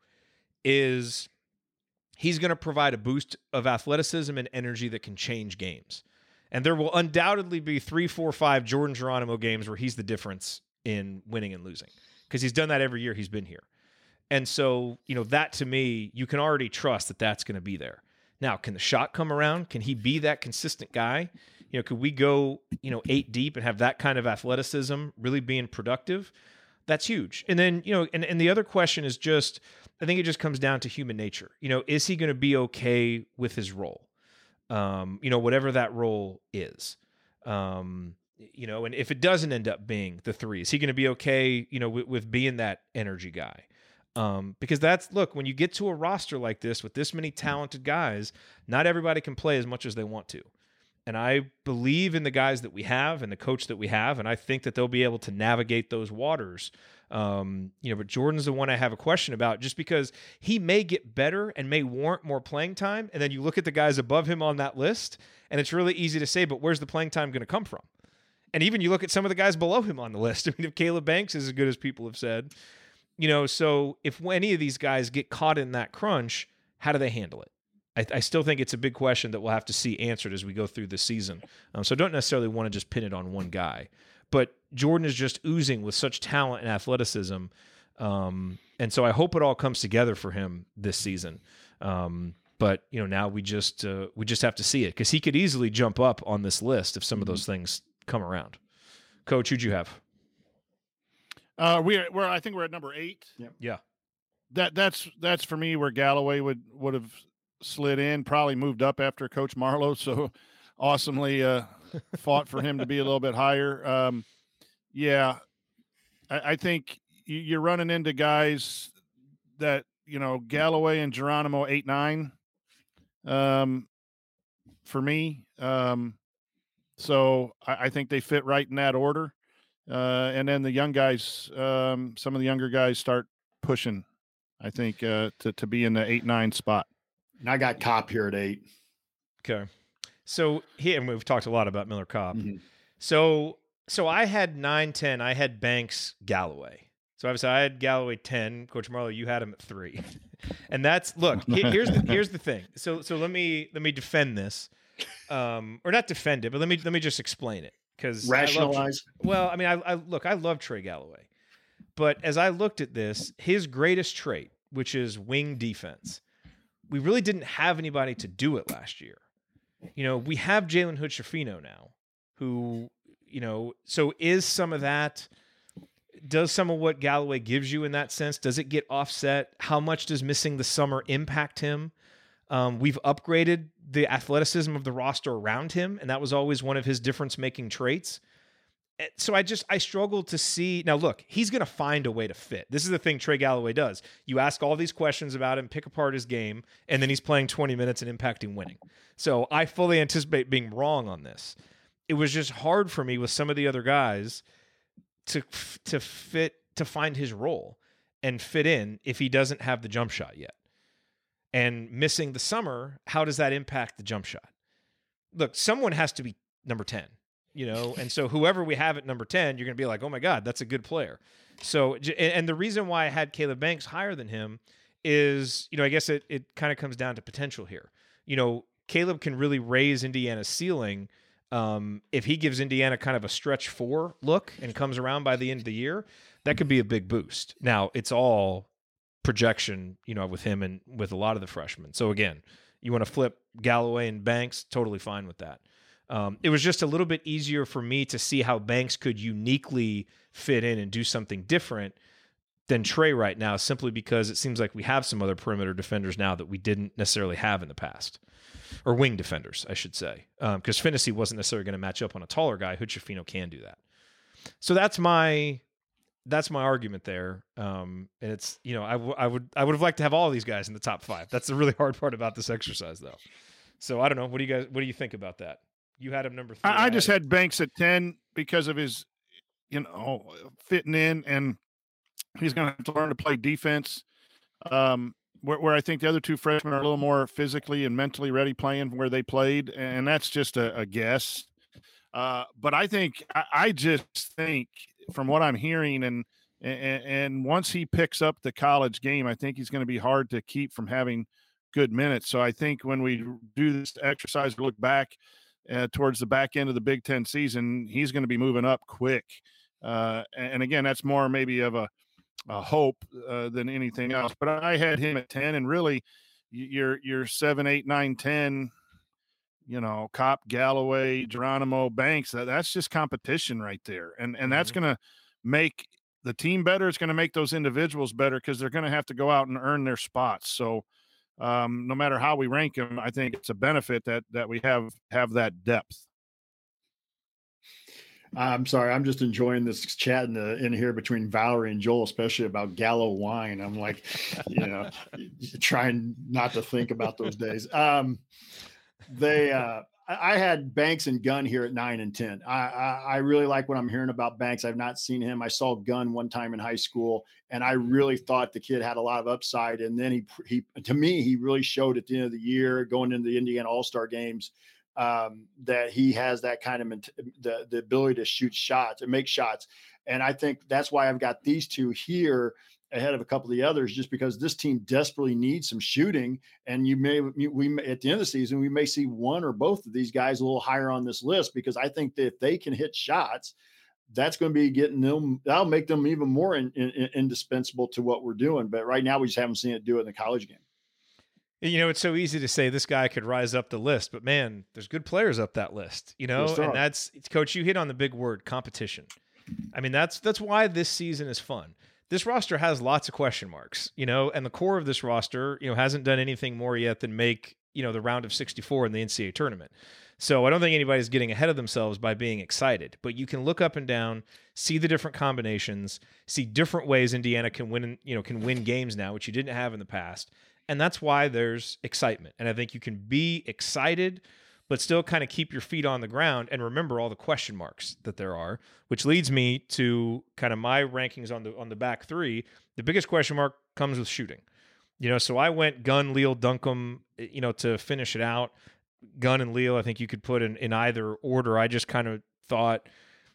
Speaker 1: is he's going to provide a boost of athleticism and energy that can change games. And there will undoubtedly be three, four, five Jordan Geronimo games where he's the difference in winning and losing, because he's done that every year he's been here. And so, you know, that to me, you can already trust that that's going to be there. Now, can the shot come around? Can he be that consistent guy? You know, could we go, you know, eight deep and have that kind of athleticism really being productive? That's huge. And then, you know, and, and the other question is just, I think it just comes down to human nature. You know, is he going to be okay with his role? Um, you know, whatever that role is. Um, you know, and if it doesn't end up being the three, is he going to be okay, you know, with, with being that energy guy? Um, because that's, look, when you get to a roster like this with this many talented guys, not everybody can play as much as they want to. And I believe in the guys that we have and the coach that we have, and I think that they'll be able to navigate those waters. Um, you know, but Jordan's the one I have a question about, just because he may get better and may warrant more playing time. And then you look at the guys above him on that list, and it's really easy to say, but where's the playing time going to come from? And even you look at some of the guys below him on the list. I mean, if Caleb Banks is as good as people have said, you know, so if any of these guys get caught in that crunch, how do they handle it? I, I still think it's a big question that we'll have to see answered as we go through this season. Um, so I don't necessarily want to just pin it on one guy. But Jordan is just oozing with such talent and athleticism. Um, and so I hope it all comes together for him this season. Um, but, you know, now we just uh, we just have to see it, because he could easily jump up on this list if some of those things come around. Coach, who'd you have?
Speaker 5: Uh, we're, we're, I think we're at number eight.
Speaker 4: Yep.
Speaker 1: Yeah.
Speaker 5: That that's, that's for me where Galloway would, would have slid in, probably moved up after Coach Marlowe. So awesomely uh, fought for him to be a little bit higher. Um, yeah, I, I think you're running into guys that, you know, Galloway and Geronimo, eight, nine um, for me. Um, so I, I think they fit right in that order. Uh, and then the young guys, um, some of the younger guys start pushing, I think, uh, to, to be in the eight, nine spot.
Speaker 4: And I got Kopp here at eight.
Speaker 1: Okay. So here, and we've talked a lot about Miller Kopp.
Speaker 4: Mm-hmm.
Speaker 1: So, so I had nine, ten, I had Banks, Galloway. So obviously I had Galloway ten. Coach Marlowe, you had him at three. And that's look. he- Here's the here's the thing. So so let me let me defend this, um, or not defend it, but let me let me just explain it because
Speaker 4: Rationalize.
Speaker 1: Well, I mean, I, I look. I love Trey Galloway, but as I looked at this, his greatest trait, which is wing defense, we really didn't have anybody to do it last year. You know, we have Jalen Hood-Schifino now, who, you know, so is some of that. Does some of what Galloway gives you in that sense, does it get offset? How much does missing the summer impact him? Um, we've upgraded the athleticism of the roster around him, and that was always one of his difference-making traits. So I just, I struggle to see. Now, look, he's going to find a way to fit. This is the thing Trey Galloway does. You ask all these questions about him, pick apart his game, and then he's playing twenty minutes and impacting winning. So I fully anticipate being wrong on this. It was just hard for me with some of the other guys to to fit, to find his role and fit in if he doesn't have the jump shot yet. And missing the summer, how does that impact the jump shot? Look, someone has to be number ten, you know, and so whoever we have at number ten, you're going to be like, oh my God, that's a good player. So, and the reason why I had Caleb Banks higher than him is, you know, I guess it, it kind of comes down to potential here. You know, Caleb can really raise Indiana's ceiling. Um, if he gives Indiana kind of a stretch four look and comes around by the end of the year, that could be a big boost. Now, it's all projection, you know, with him and with a lot of the freshmen. So again, you want to flip Galloway and Banks, totally fine with that. Um, it was just a little bit easier for me to see how Banks could uniquely fit in and do something different than Trey right now, simply because it seems like we have some other perimeter defenders now that we didn't necessarily have in the past. Or wing defenders, I should say, because um, Phinisee wasn't necessarily going to match up on a taller guy. Hood-Schifino can do that. So that's my that's my argument there. Um, and it's, you know, I, w- I would I would have liked to have all of these guys in the top five. That's the really hard part about this exercise, though. So I don't know. What do you guys What do you think about that? You had him number three.
Speaker 5: I, I just
Speaker 1: had
Speaker 5: had Banks at ten because of his, you know, fitting in, and he's going to have to learn to play defense. Um, Where, where I think the other two freshmen are a little more physically and mentally ready playing where they played, and that's just a, a guess. Uh, but I think I, I just think from what I'm hearing, and, and and once he picks up the college game, I think he's going to be hard to keep from having good minutes. So I think when we do this exercise, we look back uh, towards the back end of the Big Ten season, he's going to be moving up quick. Uh, and again, that's more maybe of a Uh, hope uh, than anything else, but I had him at ten, and really, your your seven, eight, nine, ten, you know, Kopp, Galloway, Geronimo, Banks. That, that's just competition right there, and and that's
Speaker 1: Mm-hmm.
Speaker 5: going to make the team better. It's going to make those individuals better because they're going to have to go out and earn their spots. So, um, no matter how we rank them, I think it's a benefit that that we have have that depth.
Speaker 4: I'm sorry. I'm just enjoying this chat in, the, in here between Valerie and Joel, especially about Gallo wine. I'm like, you know, trying not to think about those days. Um, they, uh, I had Banks and Gunn here at nine and ten. I, I, I really like what I'm hearing about Banks. I've not seen him. I saw Gunn one time in high school, and I really thought the kid had a lot of upside. And then he, he, to me, he really showed at the end of the year, going into the Indiana All-Star games, um, that he has that kind of the, the ability to shoot shots and make shots. And I think that's why I've got these two here ahead of a couple of the others, just because this team desperately needs some shooting. And you may, we may, at the end of the season, we may see one or both of these guys a little higher on this list, because I think that if they can hit shots, that's going to be getting them, that'll make them even more in, in, indispensable to what we're doing. But right now we just haven't seen it do it in the college game.
Speaker 1: You know, it's so easy to say this guy could rise up the list, but man, there's good players up that list, you know,
Speaker 4: Yes,
Speaker 1: and that's, Coach, you hit on the big word, competition. I mean, that's, that's why this season is fun. This roster has lots of question marks, you know, and the core of this roster, you know, hasn't done anything more yet than make, you know, the round of sixty-four in the N C double A tournament. So I don't think anybody's getting ahead of themselves by being excited, but you can look up and down, see the different combinations, see different ways Indiana can win, you know, can win games now, which you didn't have in the past. And that's why there's excitement. And I think you can be excited, but still kind of keep your feet on the ground and remember all the question marks that there are, which leads me to kind of my rankings on the on the back three. The biggest question mark comes with shooting. You know, so I went Gunn, Leal, Duncombe, you know, to finish it out. Gunn and Leal, I think you could put in, in either order. I just kind of thought,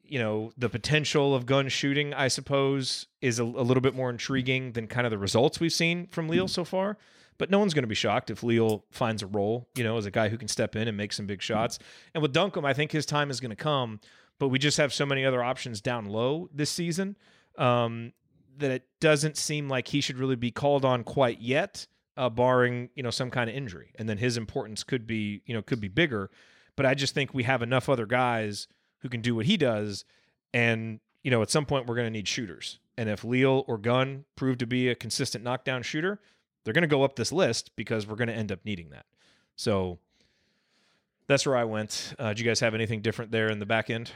Speaker 1: you know, the potential of gun shooting, I suppose, is a, a little bit more intriguing than kind of the results we've seen from Leal so far. But no one's going to be shocked if Leal finds a role, you know, as a guy who can step in and make some big shots. And with Duncombe, I think his time is going to come, but we just have so many other options down low this season um, that it doesn't seem like he should really be called on quite yet, uh, barring, you know, some kind of injury. And then his importance could be, you know, could be bigger. But I just think we have enough other guys who can do what he does. And, you know, at some point we're going to need shooters. And if Leal or Gunn prove to be a consistent knockdown shooter, they're going to go up this list because we're going to end up needing that. So that's where I went. Uh, do you guys have anything different there in the back end?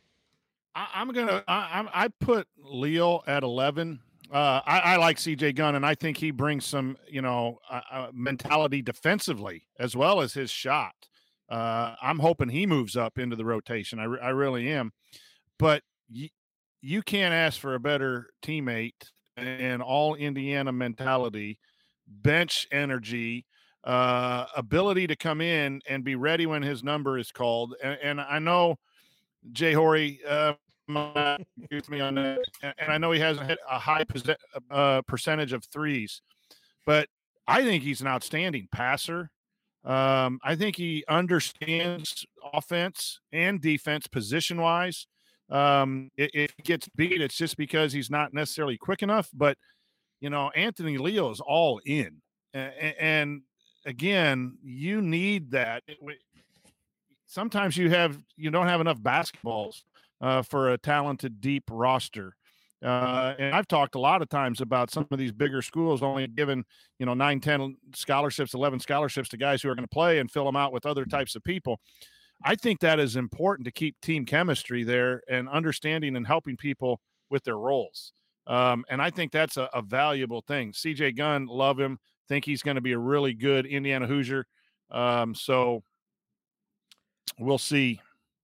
Speaker 5: I, I'm going to, I, I put Leal at eleven. Uh, I, I like C J Gunn, and I think he brings some, you know, uh, uh, mentality defensively as well as his shot. Uh, I'm hoping he moves up into the rotation. I, re- I really am. But y- you can't ask for a better teammate and all Indiana mentality, bench energy, uh, ability to come in and be ready when his number is called. And, and I know Jay Horry uh, with me on that, and I know he hasn't hit a high uh, percentage of threes, but I think he's an outstanding passer. Um, I think he understands offense and defense position-wise. Um, if, if he gets beat, it's just because he's not necessarily quick enough. But, you know, Anthony Leal is all in. And, and again, you need that. Sometimes you have you don't have enough basketballs uh, for a talented, deep roster. Uh, and I've talked a lot of times about some of these bigger schools only giving, you know, nine, ten scholarships, eleven scholarships to guys who are going to play and fill them out with other types of people. I think that is important to keep team chemistry there and understanding and helping people with their roles. Um, and I think that's a, a valuable thing. C J Gunn, love him. Think he's going to be a really good Indiana Hoosier. Um, so we'll see.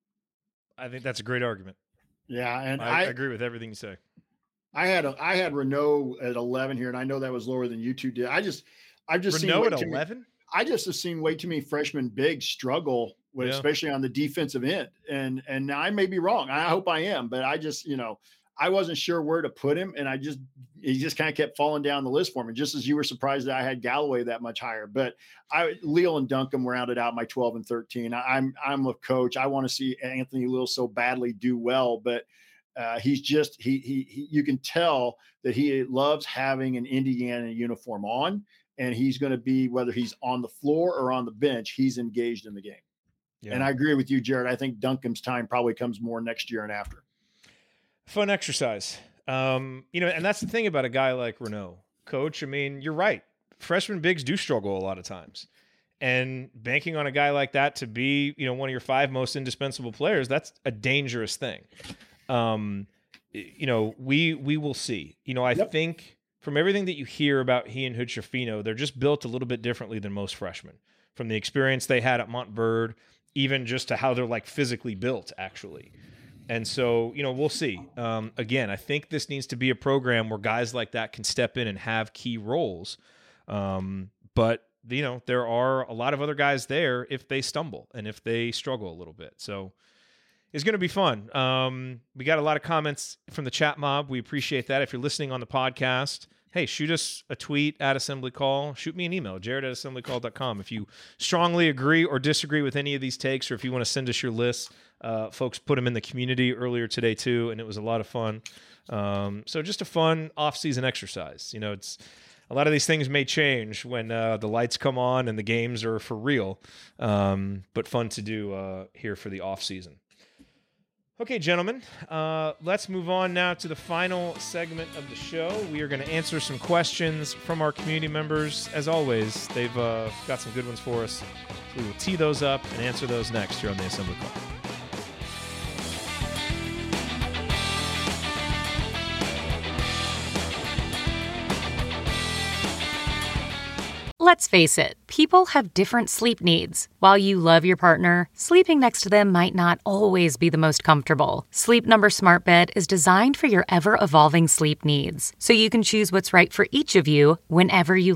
Speaker 1: I think that's a great argument.
Speaker 4: Yeah, and
Speaker 1: I,
Speaker 4: I,
Speaker 1: I agree with everything you say.
Speaker 4: I had a, I had Renault at eleven here, and I know that was lower than you two did. I just, I've just
Speaker 1: Renault
Speaker 4: seen
Speaker 1: at eleven.
Speaker 4: I just have seen way too many freshmen bigs struggle with,
Speaker 1: Yeah.
Speaker 4: especially on the defensive end. And and I may be wrong. I hope I am, but I just, you know, I wasn't sure where to put him, and I just he just kind of kept falling down the list for me. Just as you were surprised that I had Galloway that much higher, but I Leal and Duncombe rounded out my twelve and thirteen. I, I'm I'm a coach. I want to see Anthony Leal so badly do well, but. Uh, he's just he, he he you can tell that he loves having an Indiana uniform on, and he's going to be, whether he's on the floor or on the bench, he's engaged in the game.
Speaker 1: Yeah.
Speaker 4: And I agree with you, Jared. I think Duncombe's time probably comes more next year and after.
Speaker 1: Fun exercise. Um, you know, and that's the thing about a guy like Renault, Coach. I mean, you're right. Freshman bigs do struggle a lot of times. And banking on a guy like that to be, you know, one of your five most indispensable players, that's a dangerous thing. Um, you know, we we will see. You know, I yep. think from everything that you hear about he and Hood-Schifino, they're just built a little bit differently than most freshmen. From the experience they had at Montverde, even just to how they're like physically built, actually. And so, you know, we'll see. Um, again, I think this needs to be a program where guys like that can step in and have key roles. Um, but you know, there are a lot of other guys there if they stumble and if they struggle a little bit. So. It's going to be fun. Um, we got a lot of comments from the chat mob. We appreciate that. If you're listening on the podcast, hey, shoot us a tweet at Assembly Call. Shoot me an email, jared at assembly call dot com. If you strongly agree or disagree with any of these takes, or if you want to send us your lists, uh, folks put them in the community earlier today too, and it was a lot of fun. Um, so just a fun off-season exercise. You know, it's a lot of these things may change when uh, the lights come on and the games are for real, um, but fun to do uh, here for the off-season. Okay, gentlemen, uh, let's move on now to the final segment of the show. We are going to answer some questions from our community members. As always, they've uh, got some good ones for us. So we will tee those up and answer those next here on the Assembly Call.
Speaker 12: Let's face it, people have different sleep needs. While you love your partner, sleeping next to them might not always be the most comfortable. Sleep Number Smart Bed is designed for your ever-evolving sleep needs, so you can choose what's right for each of you whenever you like.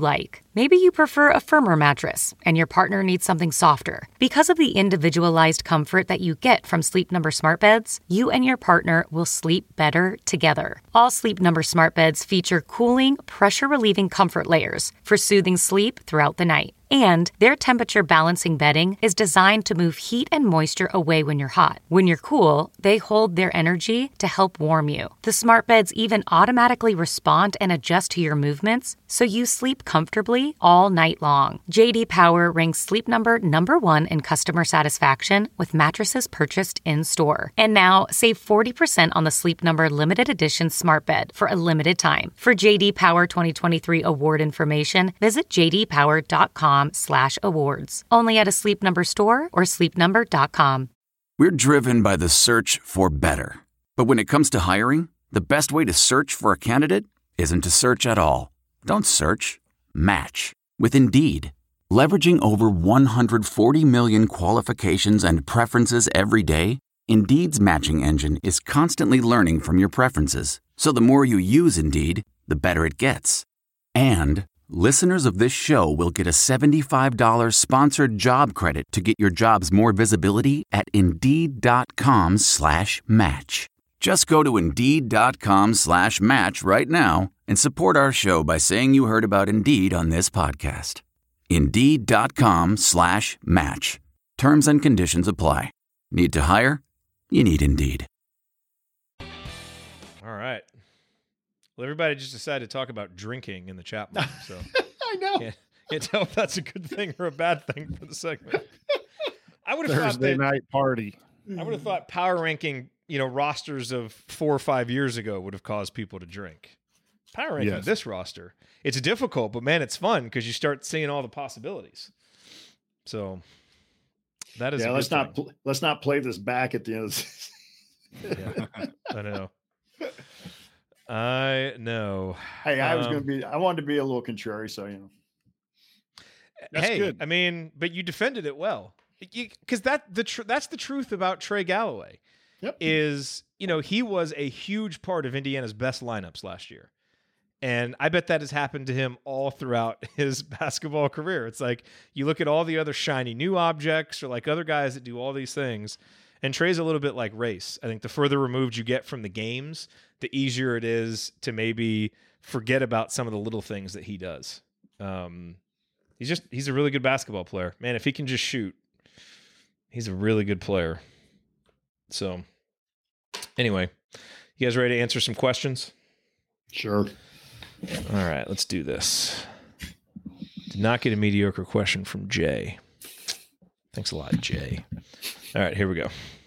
Speaker 12: Maybe you prefer a firmer mattress and your partner needs something softer. Because of the individualized comfort that you get from Sleep Number smart beds, you and your partner will sleep better together. All Sleep Number smart beds feature cooling, pressure-relieving comfort layers for soothing sleep throughout the night. And their temperature balancing bedding is designed to move heat and moisture away when you're hot. When you're cool, they hold their energy to help warm you. The smart beds even automatically respond and adjust to your movements, so you sleep comfortably all night long. J D Power ranks Sleep Number number one in customer satisfaction with mattresses purchased in-store. And now, save forty percent on the Sleep Number limited edition smart bed for a limited time. For J D Power twenty twenty-three award information, visit j d power dot com slash awards. Only at a Sleep Number store or sleep number dot com.
Speaker 13: We're driven by the search for better. But when it comes to hiring, the best way to search for a candidate isn't to search at all. Don't search. Match. With Indeed. Leveraging over one hundred forty million qualifications and preferences every day, Indeed's matching engine is constantly learning from your preferences. So the more you use Indeed, the better it gets. And listeners of this show will get a seventy-five dollars sponsored job credit to get your jobs more visibility at Indeed.com slash match. Just go to Indeed.com slash match right now and support our show by saying you heard about Indeed on this podcast. Indeed.com slash match. Terms and conditions apply. Need to hire? You need Indeed.
Speaker 1: All right. Well, everybody just decided to talk about drinking in the chat room, so
Speaker 4: I know.
Speaker 1: Can't, can't tell if that's a good thing or a bad thing for the segment. I would have thought
Speaker 5: Thursday
Speaker 1: that,
Speaker 5: night party.
Speaker 1: I would have thought power ranking, you know, rosters of four or five years ago would have caused people to drink. Power ranking
Speaker 5: Yes.
Speaker 1: this roster, it's difficult, but man, it's fun because you start seeing all the possibilities. So that is
Speaker 4: Yeah,
Speaker 1: a
Speaker 4: let's
Speaker 1: good
Speaker 4: not
Speaker 1: thing.
Speaker 4: pl- let's not play this back at the end of the season.
Speaker 1: Yeah, I know. I know.
Speaker 4: Hey, I was
Speaker 1: Um,
Speaker 4: going to be. I wanted to be a little contrary, so you know.
Speaker 5: That's
Speaker 1: hey,
Speaker 5: good.
Speaker 1: I mean, but you defended it well, because that the tr- that's the truth about Trey Galloway.
Speaker 4: Yep.
Speaker 1: Is, you know, he was a huge part of Indiana's best lineups last year, and I bet that has happened to him all throughout his basketball career. It's like you look at all the other shiny new objects, or like other guys that do all these things, and Trey's a little bit like Race. I think the further removed you get from the games, the easier it is to maybe forget about some of the little things that he does. Um, he's just, he's a really good basketball player. Man, if he can just shoot, he's a really good player. So anyway, you guys ready to answer some questions?
Speaker 4: Sure.
Speaker 1: All right, let's do this. Did not get a mediocre question from Jay. Thanks a lot, Jay. All right, here we go.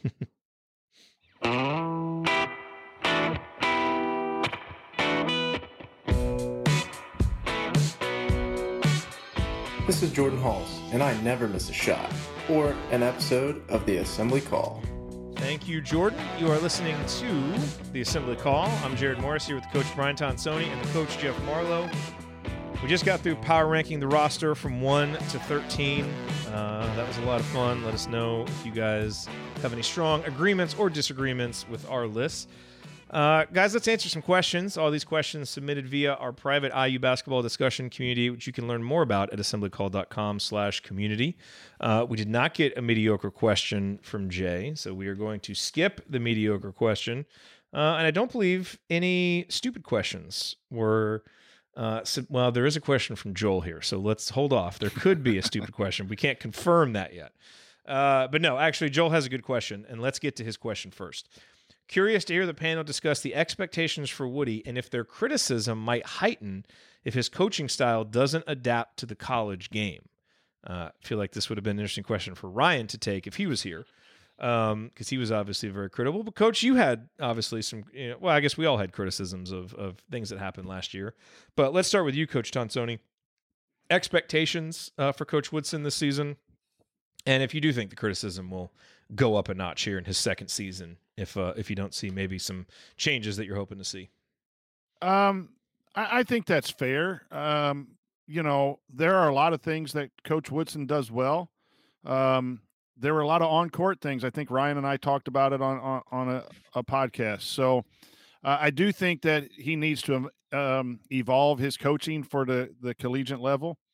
Speaker 14: This is Jordan Halls, and I never miss a shot or an episode of the Assembly Call.
Speaker 1: Thank you, Jordan. You are listening to the Assembly Call. I'm Jared Morris here with Coach Brian Tonsoni and the Coach Jeff Marlowe. We just got through power ranking the roster from one to thirteen. Uh, that was a lot of fun. Let us know if you guys have any strong agreements or disagreements with our lists. Uh, guys, let's answer some questions. All these questions submitted via our private I U basketball discussion community, which you can learn more about at assemblycall.com slash community. Uh, we did not get a mediocre question from Jay, so we are going to skip the mediocre question. Uh, and I don't believe any stupid questions were... Uh, so, well, there is a question from Joel here, so let's hold off. There could be a stupid question. We can't confirm that yet. Uh, but no, actually, Joel has a good question, and let's get to his question first. Curious to hear the panel discuss the expectations for Woody and if their criticism might heighten if his coaching style doesn't adapt to the college game. Uh, I feel like this would have been an interesting question for Ryan to take if he was here, because um, he was obviously very critical. But, Coach, you had obviously some, you know, well, I guess we all had criticisms of, of things that happened last year. But let's start with you, Coach Tonsoni. Expectations uh, for Coach Woodson this season, and if you do think the criticism will go up a notch here in his second season, if uh, if you don't see maybe some changes that you're hoping to see.
Speaker 5: Um, I, I think that's fair. Um, you know, there are a lot of things that Coach Woodson does well. Um, there were a lot of on-court things. I think Ryan and I talked about it on on, on a, a podcast. So uh, I do think that he needs to um, evolve his coaching for the, the collegiate level.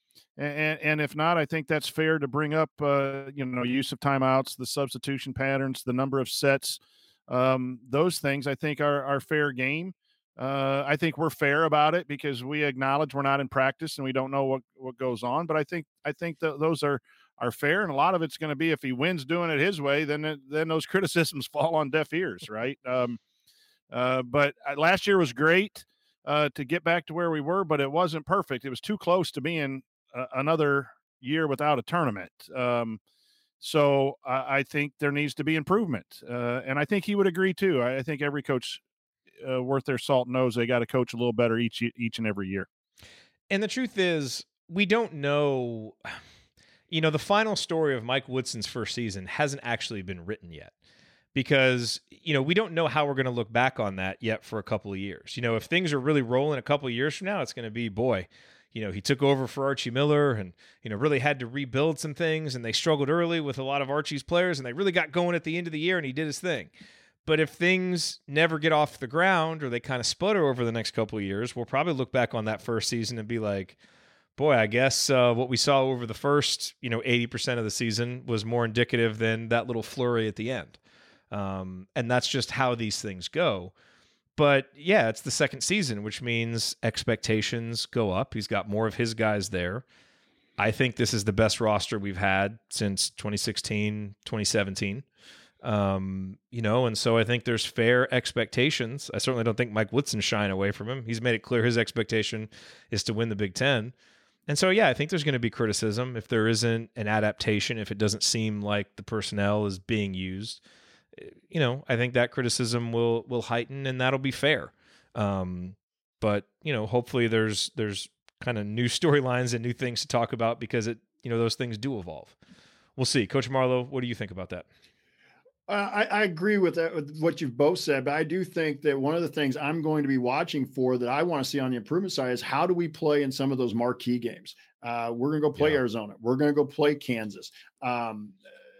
Speaker 5: And, and if not, I think that's fair to bring up, uh, you know, use of timeouts, the substitution patterns, the number of sets. Um, those things I think are, are fair game. Uh, I think we're fair about it because we acknowledge we're not in practice and we don't know what, what goes on. But I think I think that those are are fair, and a lot of it's going to be if he wins doing it his way, then it, then those criticisms fall on deaf ears, right? Um, uh, but last year was great uh, to get back to where we were, but it wasn't perfect. It was too close to being uh, another year without a tournament. Um, so I, I think there needs to be improvement, uh, and I think he would agree too. I, I think every coach Uh, worth their salt knows they got to coach a little better each each and every year.
Speaker 1: And the truth is, we don't know. You know, the final story of Mike Woodson's first season hasn't actually been written yet because, you know, we don't know how we're going to look back on that yet for a couple of years. You know, if things are really rolling a couple of years from now, it's going to be, boy, you know, he took over for Archie Miller and, you know, really had to rebuild some things, and they struggled early with a lot of Archie's players, and they really got going at the end of the year, and he did his thing. But if things never get off the ground or they kind of sputter over the next couple of years, we'll probably look back on that first season and be like, boy, I guess uh, what we saw over the first, you know, eighty percent of the season was more indicative than that little flurry at the end. Um, and that's just how these things go. But yeah, it's the second season, which means expectations go up. He's got more of his guys there. I think this is the best roster we've had since twenty sixteen, twenty seventeen. Um, you know, and so I think there's fair expectations. I certainly don't think Mike Woodson's shying away from him. He's made it clear his expectation is to win the Big Ten. And so, yeah, I think there's going to be criticism if there isn't an adaptation, if it doesn't seem like the personnel is being used. You know, I think that criticism will will heighten, and that'll be fair. Um, but, you know, hopefully there's there's kind of new storylines and new things to talk about because it, you know, those things do evolve. We'll see. Coach Marlowe, what do you think about that?
Speaker 4: Uh, I, I agree with that, with what you've both said, but I do think that one of the things I'm going to be watching for that I want to see on the improvement side is how do we play in some of those marquee games? Uh, we're going to go play yeah. Arizona. We're going to go play Kansas, um,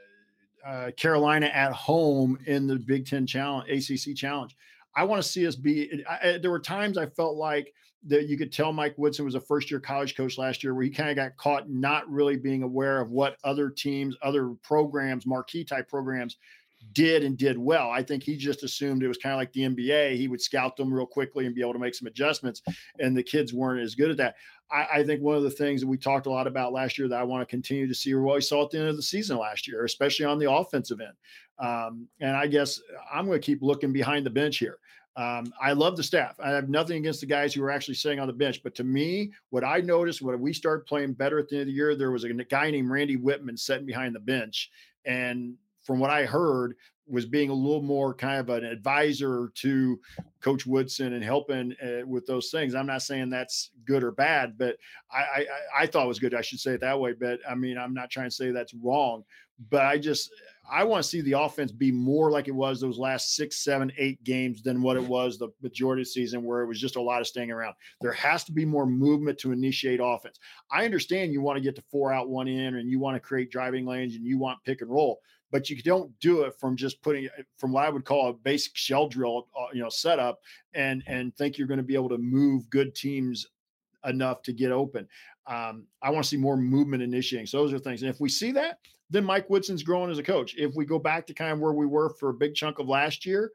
Speaker 4: uh, Carolina at home in the Big Ten Challenge, A C C Challenge. I want to see us be. I, there were times I felt like that you could tell Mike Woodson was a first-year college coach last year, where he kind of got caught not really being aware of what other teams, other programs, marquee type programs did and did well. I think he just assumed it was kind of like the N B A. He would scout them real quickly and be able to make some adjustments, and the kids weren't as good at that. I, I think one of the things that we talked a lot about last year that I want to continue to see, or what we saw at the end of the season last year, especially on the offensive end. Um, and I guess I'm going to keep looking behind the bench here. Um, I love the staff. I have nothing against the guys who are actually sitting on the bench, but to me, what I noticed when we started playing better at the end of the year, there was a guy named Randy Whitman sitting behind the bench, and from what I heard, was being a little more kind of an advisor to Coach Woodson and helping uh, with those things. I'm not saying that's good or bad, but I, I, I thought it was good. I should say it that way. But I mean, I'm not trying to say that's wrong, but I just, I want to see the offense be more like it was those last six, seven, eight games than what it was the majority of the season, where it was just a lot of staying around. There has to be more movement to initiate offense. I understand you want to get to four out, one in, and you want to create driving lanes and you want pick and roll, but you don't do it from just putting from what I would call a basic shell drill, uh, you know, setup and, and think you're going to be able to move good teams enough to get open. Um, I want to see more movement initiating. So those are things. And if we see that, then Mike Woodson's growing as a coach. If we go back to kind of where we were for a big chunk of last year,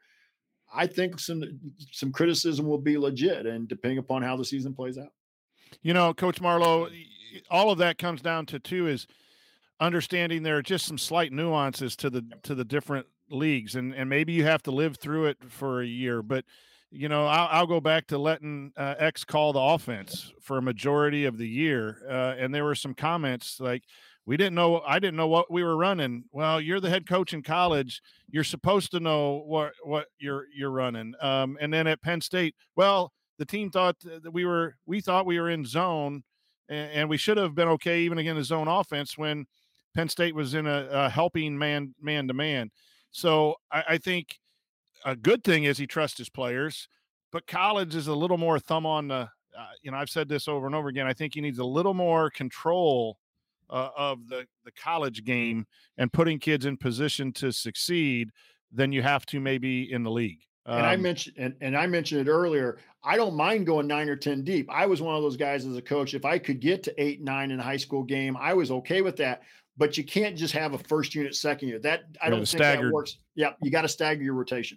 Speaker 4: I think some, some criticism will be legit, and depending upon how the season plays out.
Speaker 5: You know, Coach Marlowe, all of that comes down to two is understanding there are just some slight nuances to the, to the different leagues. And, and maybe you have to live through it for a year, but you know, I'll, I'll go back to letting uh, X call the offense for a majority of the year. Uh, and there were some comments like, we didn't know, I didn't know what we were running. Well, you're the head coach in college. You're supposed to know what, what you're, you're running. Um, and then at Penn State, well, the team thought that we were, we thought we were in zone, and, and we should have been okay even against the zone offense when Penn State was in a, a helping man, man to man. So I, I think a good thing is he trusts his players, but college is a little more thumb on the, uh, you know, I've said this over and over again. I think he needs a little more control uh, of the, the college game and putting kids in position to succeed than you have to maybe in the league.
Speaker 4: Um, and I
Speaker 5: Um,
Speaker 4: mentioned, and, and I mentioned it earlier. I don't mind going nine or ten deep. I was one of those guys as a coach. If I could get to eight, nine in a high school game, I was okay with that. But you can't just have a first unit, second unit. That I
Speaker 5: Yeah,
Speaker 4: don't
Speaker 5: the
Speaker 4: think
Speaker 5: staggered.
Speaker 4: that works. Yeah, you got to stagger your rotation.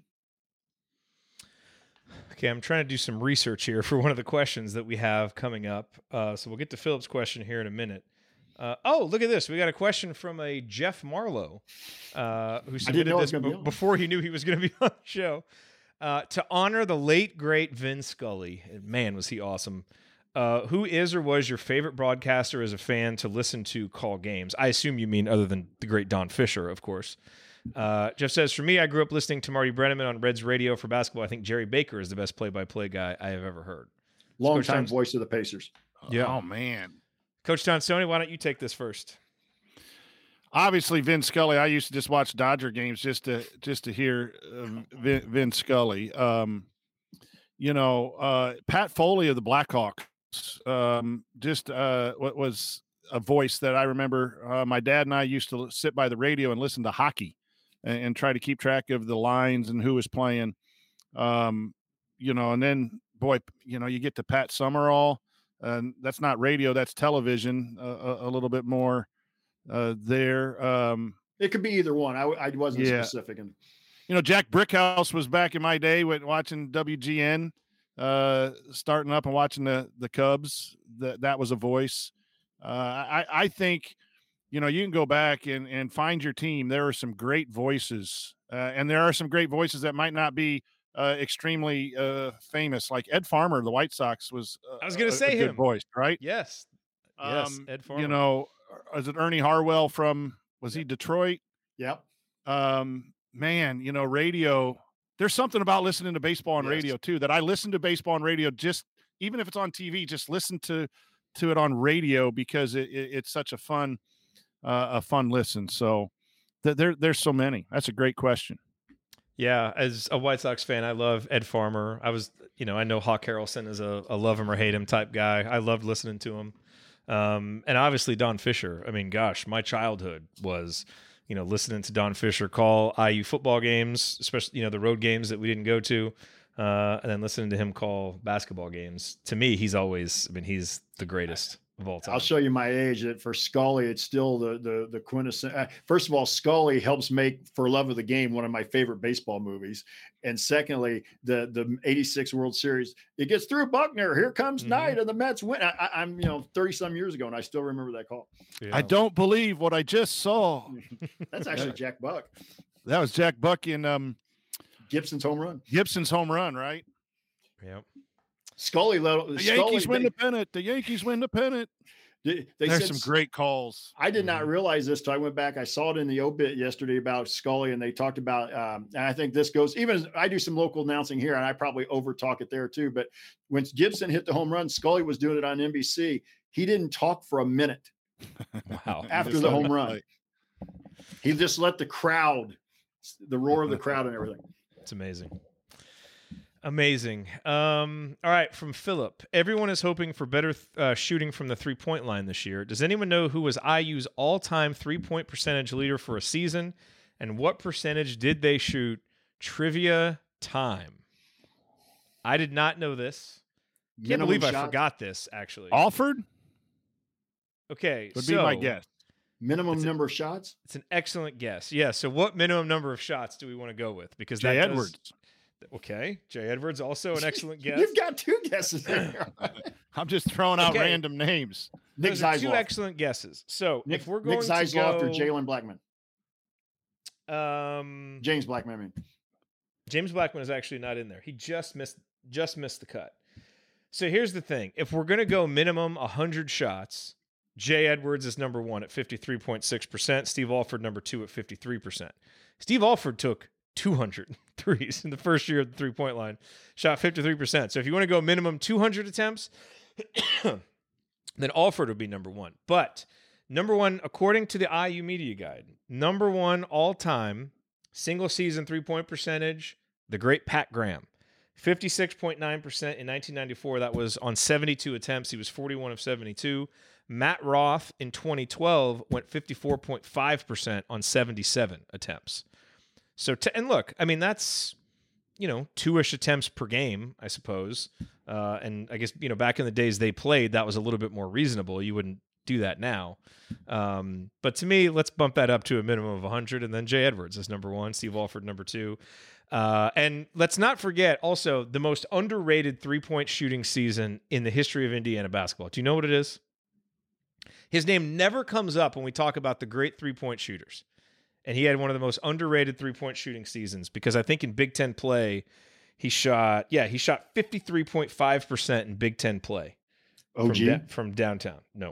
Speaker 1: Okay, I'm trying to do some research here for one of the questions that we have coming up. Uh, so we'll get to Philip's question here in a minute. Uh, oh, look at this. We got a question from a Jeff Marlowe, uh, who submitted
Speaker 4: know it was
Speaker 1: this
Speaker 4: gonna be
Speaker 1: b-
Speaker 4: on.
Speaker 1: before he knew he was going to be on the show. Uh, to honor the late, great Vin Scully. And man, was he awesome. Uh, who is or was your favorite broadcaster as a fan to listen to call games? I assume you mean other than the great Don Fisher, of course. Uh, Jeff says, for me, I grew up listening to Marty Brenneman on Reds radio for basketball. I think Jerry Baker is the best play-by-play guy I have ever heard.
Speaker 4: Long
Speaker 1: Coach
Speaker 4: time
Speaker 1: Tom-
Speaker 4: voice of the Pacers.
Speaker 1: Yeah.
Speaker 5: Oh man.
Speaker 1: Coach Tonsoni, why don't you take this first?
Speaker 5: Obviously, Vin Scully. I used to just watch Dodger games just to just to hear uh, Vin, Vin Scully. Um, you know, uh, Pat Foley of the Blackhawks. Um, just uh, what was a voice that I remember. Uh, my dad and I used to sit by the radio and listen to hockey, and, and try to keep track of the lines and who was playing. Um, you know, and then boy, you know, you get to Pat Summerall. And that's not radio, that's television, uh, a, a little bit more uh, there. Um,
Speaker 4: It could be either one. I, I wasn't
Speaker 5: Yeah.
Speaker 4: specific. And
Speaker 5: you know, Jack Brickhouse was back in my day with watching W G N, uh, starting up and watching the the Cubs. That that was a voice. Uh, I I think, you know, you can go back and and find your team. There are some great voices, uh, and there are some great voices that might not be Uh, extremely uh, famous, like Ed Farmer, the White Sox was. Uh,
Speaker 1: I was going
Speaker 5: a-
Speaker 1: to say
Speaker 5: a good
Speaker 1: him.
Speaker 5: voice, right?
Speaker 1: Yes. Yes,
Speaker 5: Um,
Speaker 1: Ed Farmer.
Speaker 5: You know, is it Ernie Harwell from? Was he Detroit?
Speaker 4: Yep.
Speaker 5: Um, man, you know, radio. There's something about listening to baseball on
Speaker 4: Yes.
Speaker 5: radio too. That I listen to baseball on radio, just even if it's on T V, just listen to to it on radio because it, it, it's such a fun uh, a fun listen. So th- there there's so many. That's a great question.
Speaker 1: Yeah, as a White Sox fan, I love Ed Farmer. I was, you know, I know Hawk Harrelson is a, a love him or hate him type guy. I loved listening to him. Um, and obviously Don Fisher. I mean, gosh, my childhood was, you know, listening to Don Fisher call I U football games, especially, you know, the road games that we didn't go to, uh, and then listening to him call basketball games. To me, he's always, I mean, he's the greatest of all time.
Speaker 4: I'll show you my age. That for Scully, it's still the the the quintessence. Uh, first of all, Scully helps make For Love of the Game one of my favorite baseball movies, and secondly, the the eighty-six World Series. It gets through Buckner. Here comes
Speaker 1: Mhm.
Speaker 4: Knight, and the Mets win. I, I, I'm you know thirty some years ago, and I still remember that call.
Speaker 5: I don't believe what I just saw.
Speaker 4: That's actually Jack Buck.
Speaker 5: That was Jack Buck in um,
Speaker 4: Gibson's home run.
Speaker 5: Gibson's home run, right?
Speaker 1: Yep.
Speaker 4: Scully let
Speaker 5: The
Speaker 4: Scully,
Speaker 5: Yankees win
Speaker 4: they,
Speaker 5: the pennant. The Yankees win the pennant.
Speaker 4: they, they
Speaker 5: There's
Speaker 4: said
Speaker 5: some great calls.
Speaker 4: I did not realize this till I went back. I saw it in the obit yesterday about Scully, and they talked about, um, and I think this goes, even as I do some local announcing here, and I probably over talk it there too. But when Gibson hit the home run, Scully was doing it on N B C. He didn't talk for a minute
Speaker 1: Wow.
Speaker 4: after
Speaker 5: Just
Speaker 4: the
Speaker 5: let
Speaker 4: home
Speaker 5: it
Speaker 4: run.
Speaker 5: play.
Speaker 4: He just let the crowd, the roar of the crowd and everything.
Speaker 1: It's amazing. Amazing. Um, all right, from Philip. Everyone is hoping for better uh, shooting from the three-point line this year. Does anyone know who was I U's all-time three-point percentage leader for a season, and what percentage did they shoot? Trivia time. I did not know this. Can't
Speaker 4: Minimum
Speaker 1: believe I
Speaker 4: shot-
Speaker 1: forgot this, actually.
Speaker 5: Alford
Speaker 1: Okay,
Speaker 5: would
Speaker 1: so
Speaker 5: be my guess.
Speaker 4: Minimum
Speaker 1: It's a-
Speaker 4: number of shots.
Speaker 1: it's an excellent guess. Yeah, so what minimum number of shots do we want to go with? Because
Speaker 5: Jay
Speaker 1: that does-
Speaker 5: Edwards.
Speaker 1: Okay, Jay Edwards, also an excellent guess.
Speaker 4: You've got two guesses there.
Speaker 5: I'm just throwing out
Speaker 1: Okay.
Speaker 5: random names.
Speaker 4: Nick
Speaker 1: Those are two
Speaker 4: Zeisloff.
Speaker 1: excellent guesses. So
Speaker 4: Nick,
Speaker 1: if we're going
Speaker 4: Nick Zeisloff
Speaker 1: to
Speaker 4: or Jalen Blackman.
Speaker 1: go, um,
Speaker 4: James Blackman, I mean.
Speaker 1: James Blackman is actually not in there. He just missed just missed the cut. So here's the thing: if we're going to go minimum one hundred shots, Jay Edwards is number one at fifty-three point six percent. Steve Alford number two at fifty-three percent. Steve Alford took two hundred threes in the first year of the three-point line, shot fifty-three percent. So if you want to go minimum two hundred attempts, then Alford would be number one. But number one, according to the I U Media Guide, number one all-time single-season three-point percentage, the great Pat Graham. fifty-six point nine percent in nineteen ninety-four. That was on seventy-two attempts. He was forty-one of seventy-two. Matt Roth in twenty twelve went fifty-four point five percent on seventy-seven attempts. So, t- and look, I mean, that's you know, two-ish attempts per game, I suppose. Uh, and I guess, you know, back in the days they played, that was a little bit more reasonable. You wouldn't do that now. Um, but to me, let's bump that up to a minimum of one hundred, and then Jay Edwards is number one, Steve Alford number two. Uh, and let's not forget also the most underrated three-point shooting season in the history of Indiana basketball. Do you know what it is? His name never comes up when we talk about the great three-point shooters. And he had one of the most underrated three-point shooting seasons because I think in Big Ten play, he shot, yeah, he shot fifty-three point five percent in Big Ten play.
Speaker 4: O G?
Speaker 1: From, da- from downtown. No.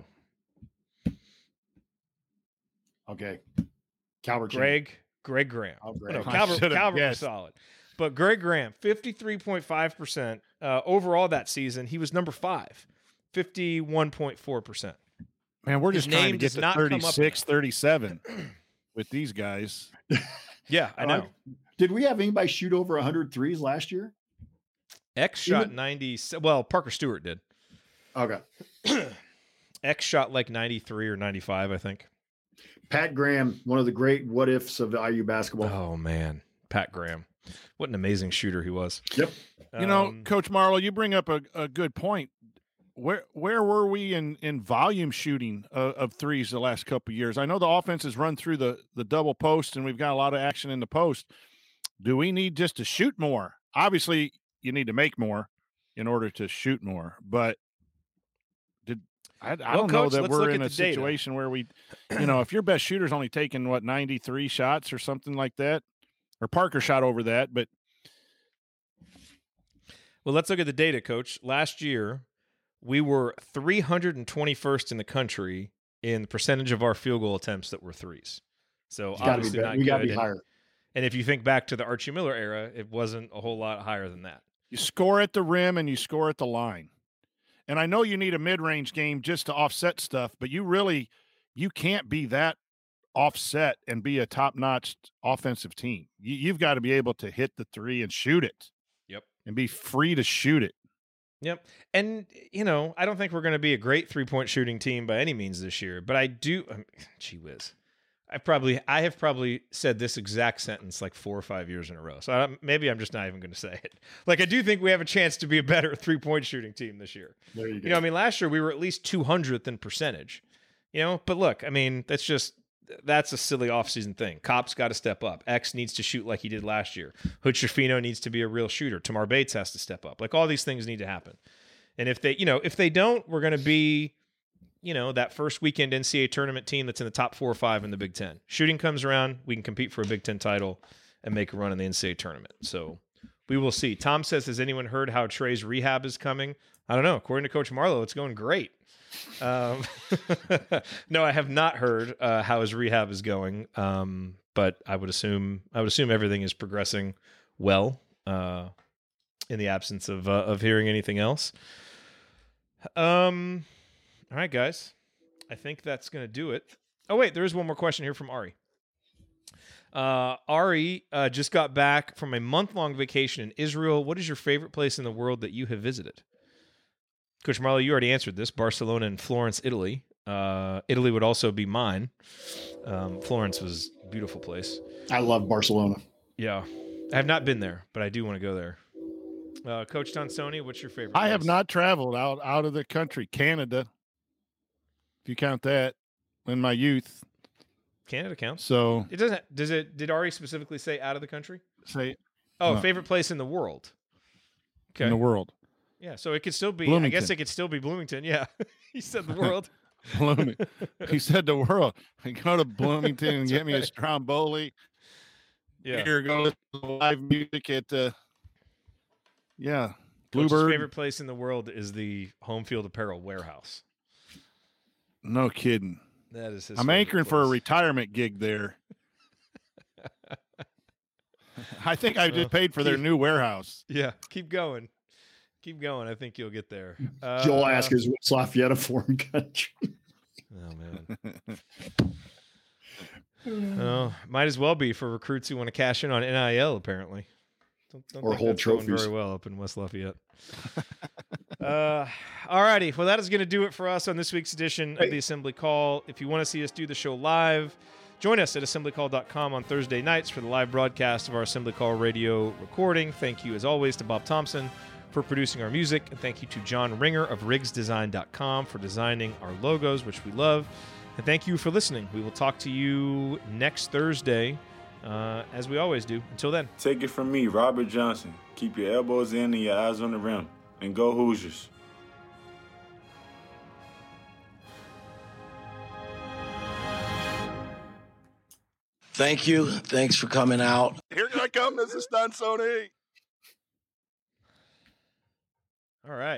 Speaker 4: Okay. Calvert.
Speaker 1: Greg, Greg Graham.
Speaker 4: Oh, Greg.
Speaker 1: No, Calvert, Calvert was solid. But Greg Graham, fifty-three point five percent uh, overall that season. He was number five, fifty-one point four percent.
Speaker 5: Man, we're
Speaker 1: His
Speaker 5: just trying
Speaker 1: name
Speaker 5: to get
Speaker 1: does
Speaker 5: to
Speaker 1: not come up
Speaker 5: thirty-six, thirty-seven with these guys.
Speaker 1: Yeah, I know.
Speaker 4: Uh, did we have anybody shoot over one hundred threes last year?
Speaker 1: X shot
Speaker 4: Even-
Speaker 1: ninety. Well, Parker Stewart did.
Speaker 4: Okay.
Speaker 1: X shot like ninety-three or ninety-five, I think.
Speaker 4: Pat Graham, one of the great what ifs of I U basketball.
Speaker 1: Oh, man. Pat Graham. What an amazing shooter he was.
Speaker 4: Yep.
Speaker 5: You know,
Speaker 1: Um,
Speaker 5: Coach Marlowe, you bring up a, a good point. Where where were we in, in volume shooting uh, of threes the last couple of years? I know the offense has run through the, the double post, and we've got a lot of action in the post. Do we need just to shoot more? Obviously, you need to make more in order to shoot more. But did I, I
Speaker 1: Well,
Speaker 5: don't
Speaker 1: Coach,
Speaker 5: know that
Speaker 1: let's
Speaker 5: we're
Speaker 1: look
Speaker 5: in
Speaker 1: at
Speaker 5: a
Speaker 1: the data.
Speaker 5: situation where we, you know, if your best shooter's only taking, what, ninety-three shots or something like that, or Parker shot over that, but
Speaker 1: Well, let's look at the data, Coach. Last year, we were three hundred twenty-first in the country in the percentage of our field goal attempts that were threes. So
Speaker 4: It's gotta be
Speaker 1: obviously
Speaker 4: better.
Speaker 1: not
Speaker 4: We gotta
Speaker 1: good.
Speaker 4: be
Speaker 1: And-
Speaker 4: higher.
Speaker 1: And if you think back to the Archie Miller era, it wasn't a whole lot higher than that.
Speaker 5: you score at the rim and you score at the line. And I know you need a mid-range game just to offset stuff, but you really you can't be that offset and be a top-notch offensive team. You, you've got to be able to hit the three and shoot it.
Speaker 1: Yep.
Speaker 5: And be free to shoot it.
Speaker 1: Yep. And, you know, I don't think we're going to be a great three-point shooting team by any means this year, but I do I mean, gee whiz. I probably I have probably said this exact sentence like four or five years in a row. So I, maybe I'm just not even going to say it. Like I do think we have a chance to be a better three-point shooting team this year.
Speaker 4: There you go.
Speaker 1: You know, I mean, last year we were at least two hundredth in percentage. You know, but look, I mean, that's just that's a silly offseason thing. Kopp's got to step up. X needs to shoot like he did last year. Hood Schifino needs to be a real shooter. Tamar Bates has to step up. Like all these things need to happen. And if they, you know, if they don't, we're going to be, you know, that first weekend N C double A tournament team that's in the top four or five in the Big Ten. Shooting comes around, we can compete for a Big Ten title and make a run in the N C double A tournament. So we will see. Tom says, has anyone heard how Trey's rehab is coming? I don't know. According to Coach Marlowe, it's going great. Um, no, I have not heard uh, how his rehab is going, um, but I would assume I would assume everything is progressing well uh, in the absence of uh, of hearing anything else. Um. All right, guys. I think that's going to do it. Oh, wait, there is one more question here from Ari. Uh, Ari uh, just got back from a month-long vacation in Israel. What is your favorite place in the world that you have visited? Coach Marlowe, you already answered this. Barcelona and Florence, Italy. Uh, Italy would also be mine. Um, Florence was a beautiful place.
Speaker 4: I love Barcelona.
Speaker 1: Yeah. I have not been there, but I do want to go there. Uh, Coach Tonsoni, what's your favorite
Speaker 5: I
Speaker 1: place?
Speaker 5: have not traveled out, out of the country. Canada, if you count that, in my youth.
Speaker 1: Canada counts.
Speaker 5: So
Speaker 1: it doesn't. Does it? Did Ari specifically say out of the country?
Speaker 5: Say.
Speaker 1: Oh,
Speaker 5: no.
Speaker 1: favorite place in the world. Okay.
Speaker 5: In the world.
Speaker 1: Yeah, so it could still be.
Speaker 5: Bloomington.
Speaker 1: I guess it could still be Bloomington. Yeah, he said the world.
Speaker 5: Bloomington. He said the world. Go to Bloomington and get me a Stromboli.
Speaker 1: Yeah.
Speaker 5: Here, go to live music at uh, yeah.
Speaker 1: Coach's
Speaker 5: Bluebird.
Speaker 1: favorite place in the world is the Home Field Apparel warehouse.
Speaker 5: No kidding.
Speaker 1: That is his.
Speaker 5: I'm
Speaker 1: favorite
Speaker 5: anchoring for a
Speaker 1: place.
Speaker 5: retirement gig there. I think I
Speaker 1: Well,
Speaker 5: just paid for their
Speaker 1: keep-
Speaker 5: new warehouse.
Speaker 1: Yeah, keep going, keep going. I think you'll get there. Uh,
Speaker 4: Joel Askers, what's Lafayette a foreign country?
Speaker 1: Oh man. Well, might as well be for recruits who want to cash in on N I L. Apparently, don't, don't
Speaker 4: Or
Speaker 1: think
Speaker 4: hold
Speaker 1: that's going
Speaker 4: trophies.
Speaker 1: very well up in West Lafayette. uh, all righty. Well, that is going to do it for us on this week's edition of the Assembly Call. If you want to see us do the show live, Join us at assembly call dot com on Thursday nights for the live broadcast of our Assembly Call radio recording. Thank you, as always, to Bob Thompson for producing our music, and thank you to John Ringer of riggs design dot com for designing our logos, which we love. And thank you for listening. We will talk to you next Thursday, uh, as we always do. Until then.
Speaker 15: Take it from me, Robert Johnson. Keep your elbows in and your eyes on the rim. And go Hoosiers.
Speaker 16: Thank you. Thanks for coming out.
Speaker 17: Here I come, Missus Stansoni.
Speaker 1: All right.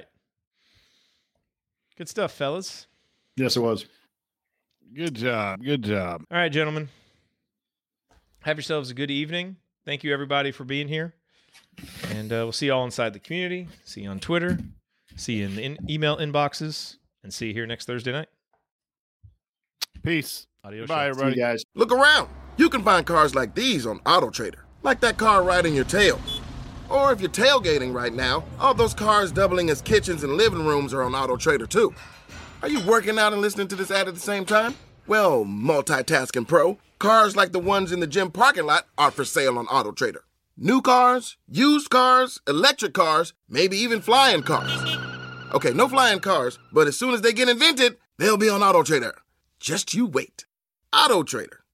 Speaker 1: Good stuff, fellas.
Speaker 4: Yes, it was.
Speaker 5: Good job. Good job.
Speaker 1: All right, gentlemen. Have yourselves a good evening. Thank you, everybody, for being here. And uh, we'll see you all inside the community. See you on Twitter. See you in the in- email inboxes. And see you here next Thursday night.
Speaker 5: Peace.
Speaker 1: Adios.
Speaker 5: Bye, everybody.
Speaker 4: See you guys.
Speaker 17: Look around. You can find cars like these on AutoTrader. Like that car riding your tail. Or if you're tailgating right now, all those cars doubling as kitchens and living rooms are on AutoTrader too. Are you working out and listening to this ad at the same time? Well, multitasking pro, cars like the ones in the gym parking lot are for sale on AutoTrader. New cars, used cars, electric cars, maybe even flying cars. Okay, no flying cars, but as soon as they get invented, they'll be on AutoTrader. Just you wait. AutoTrader.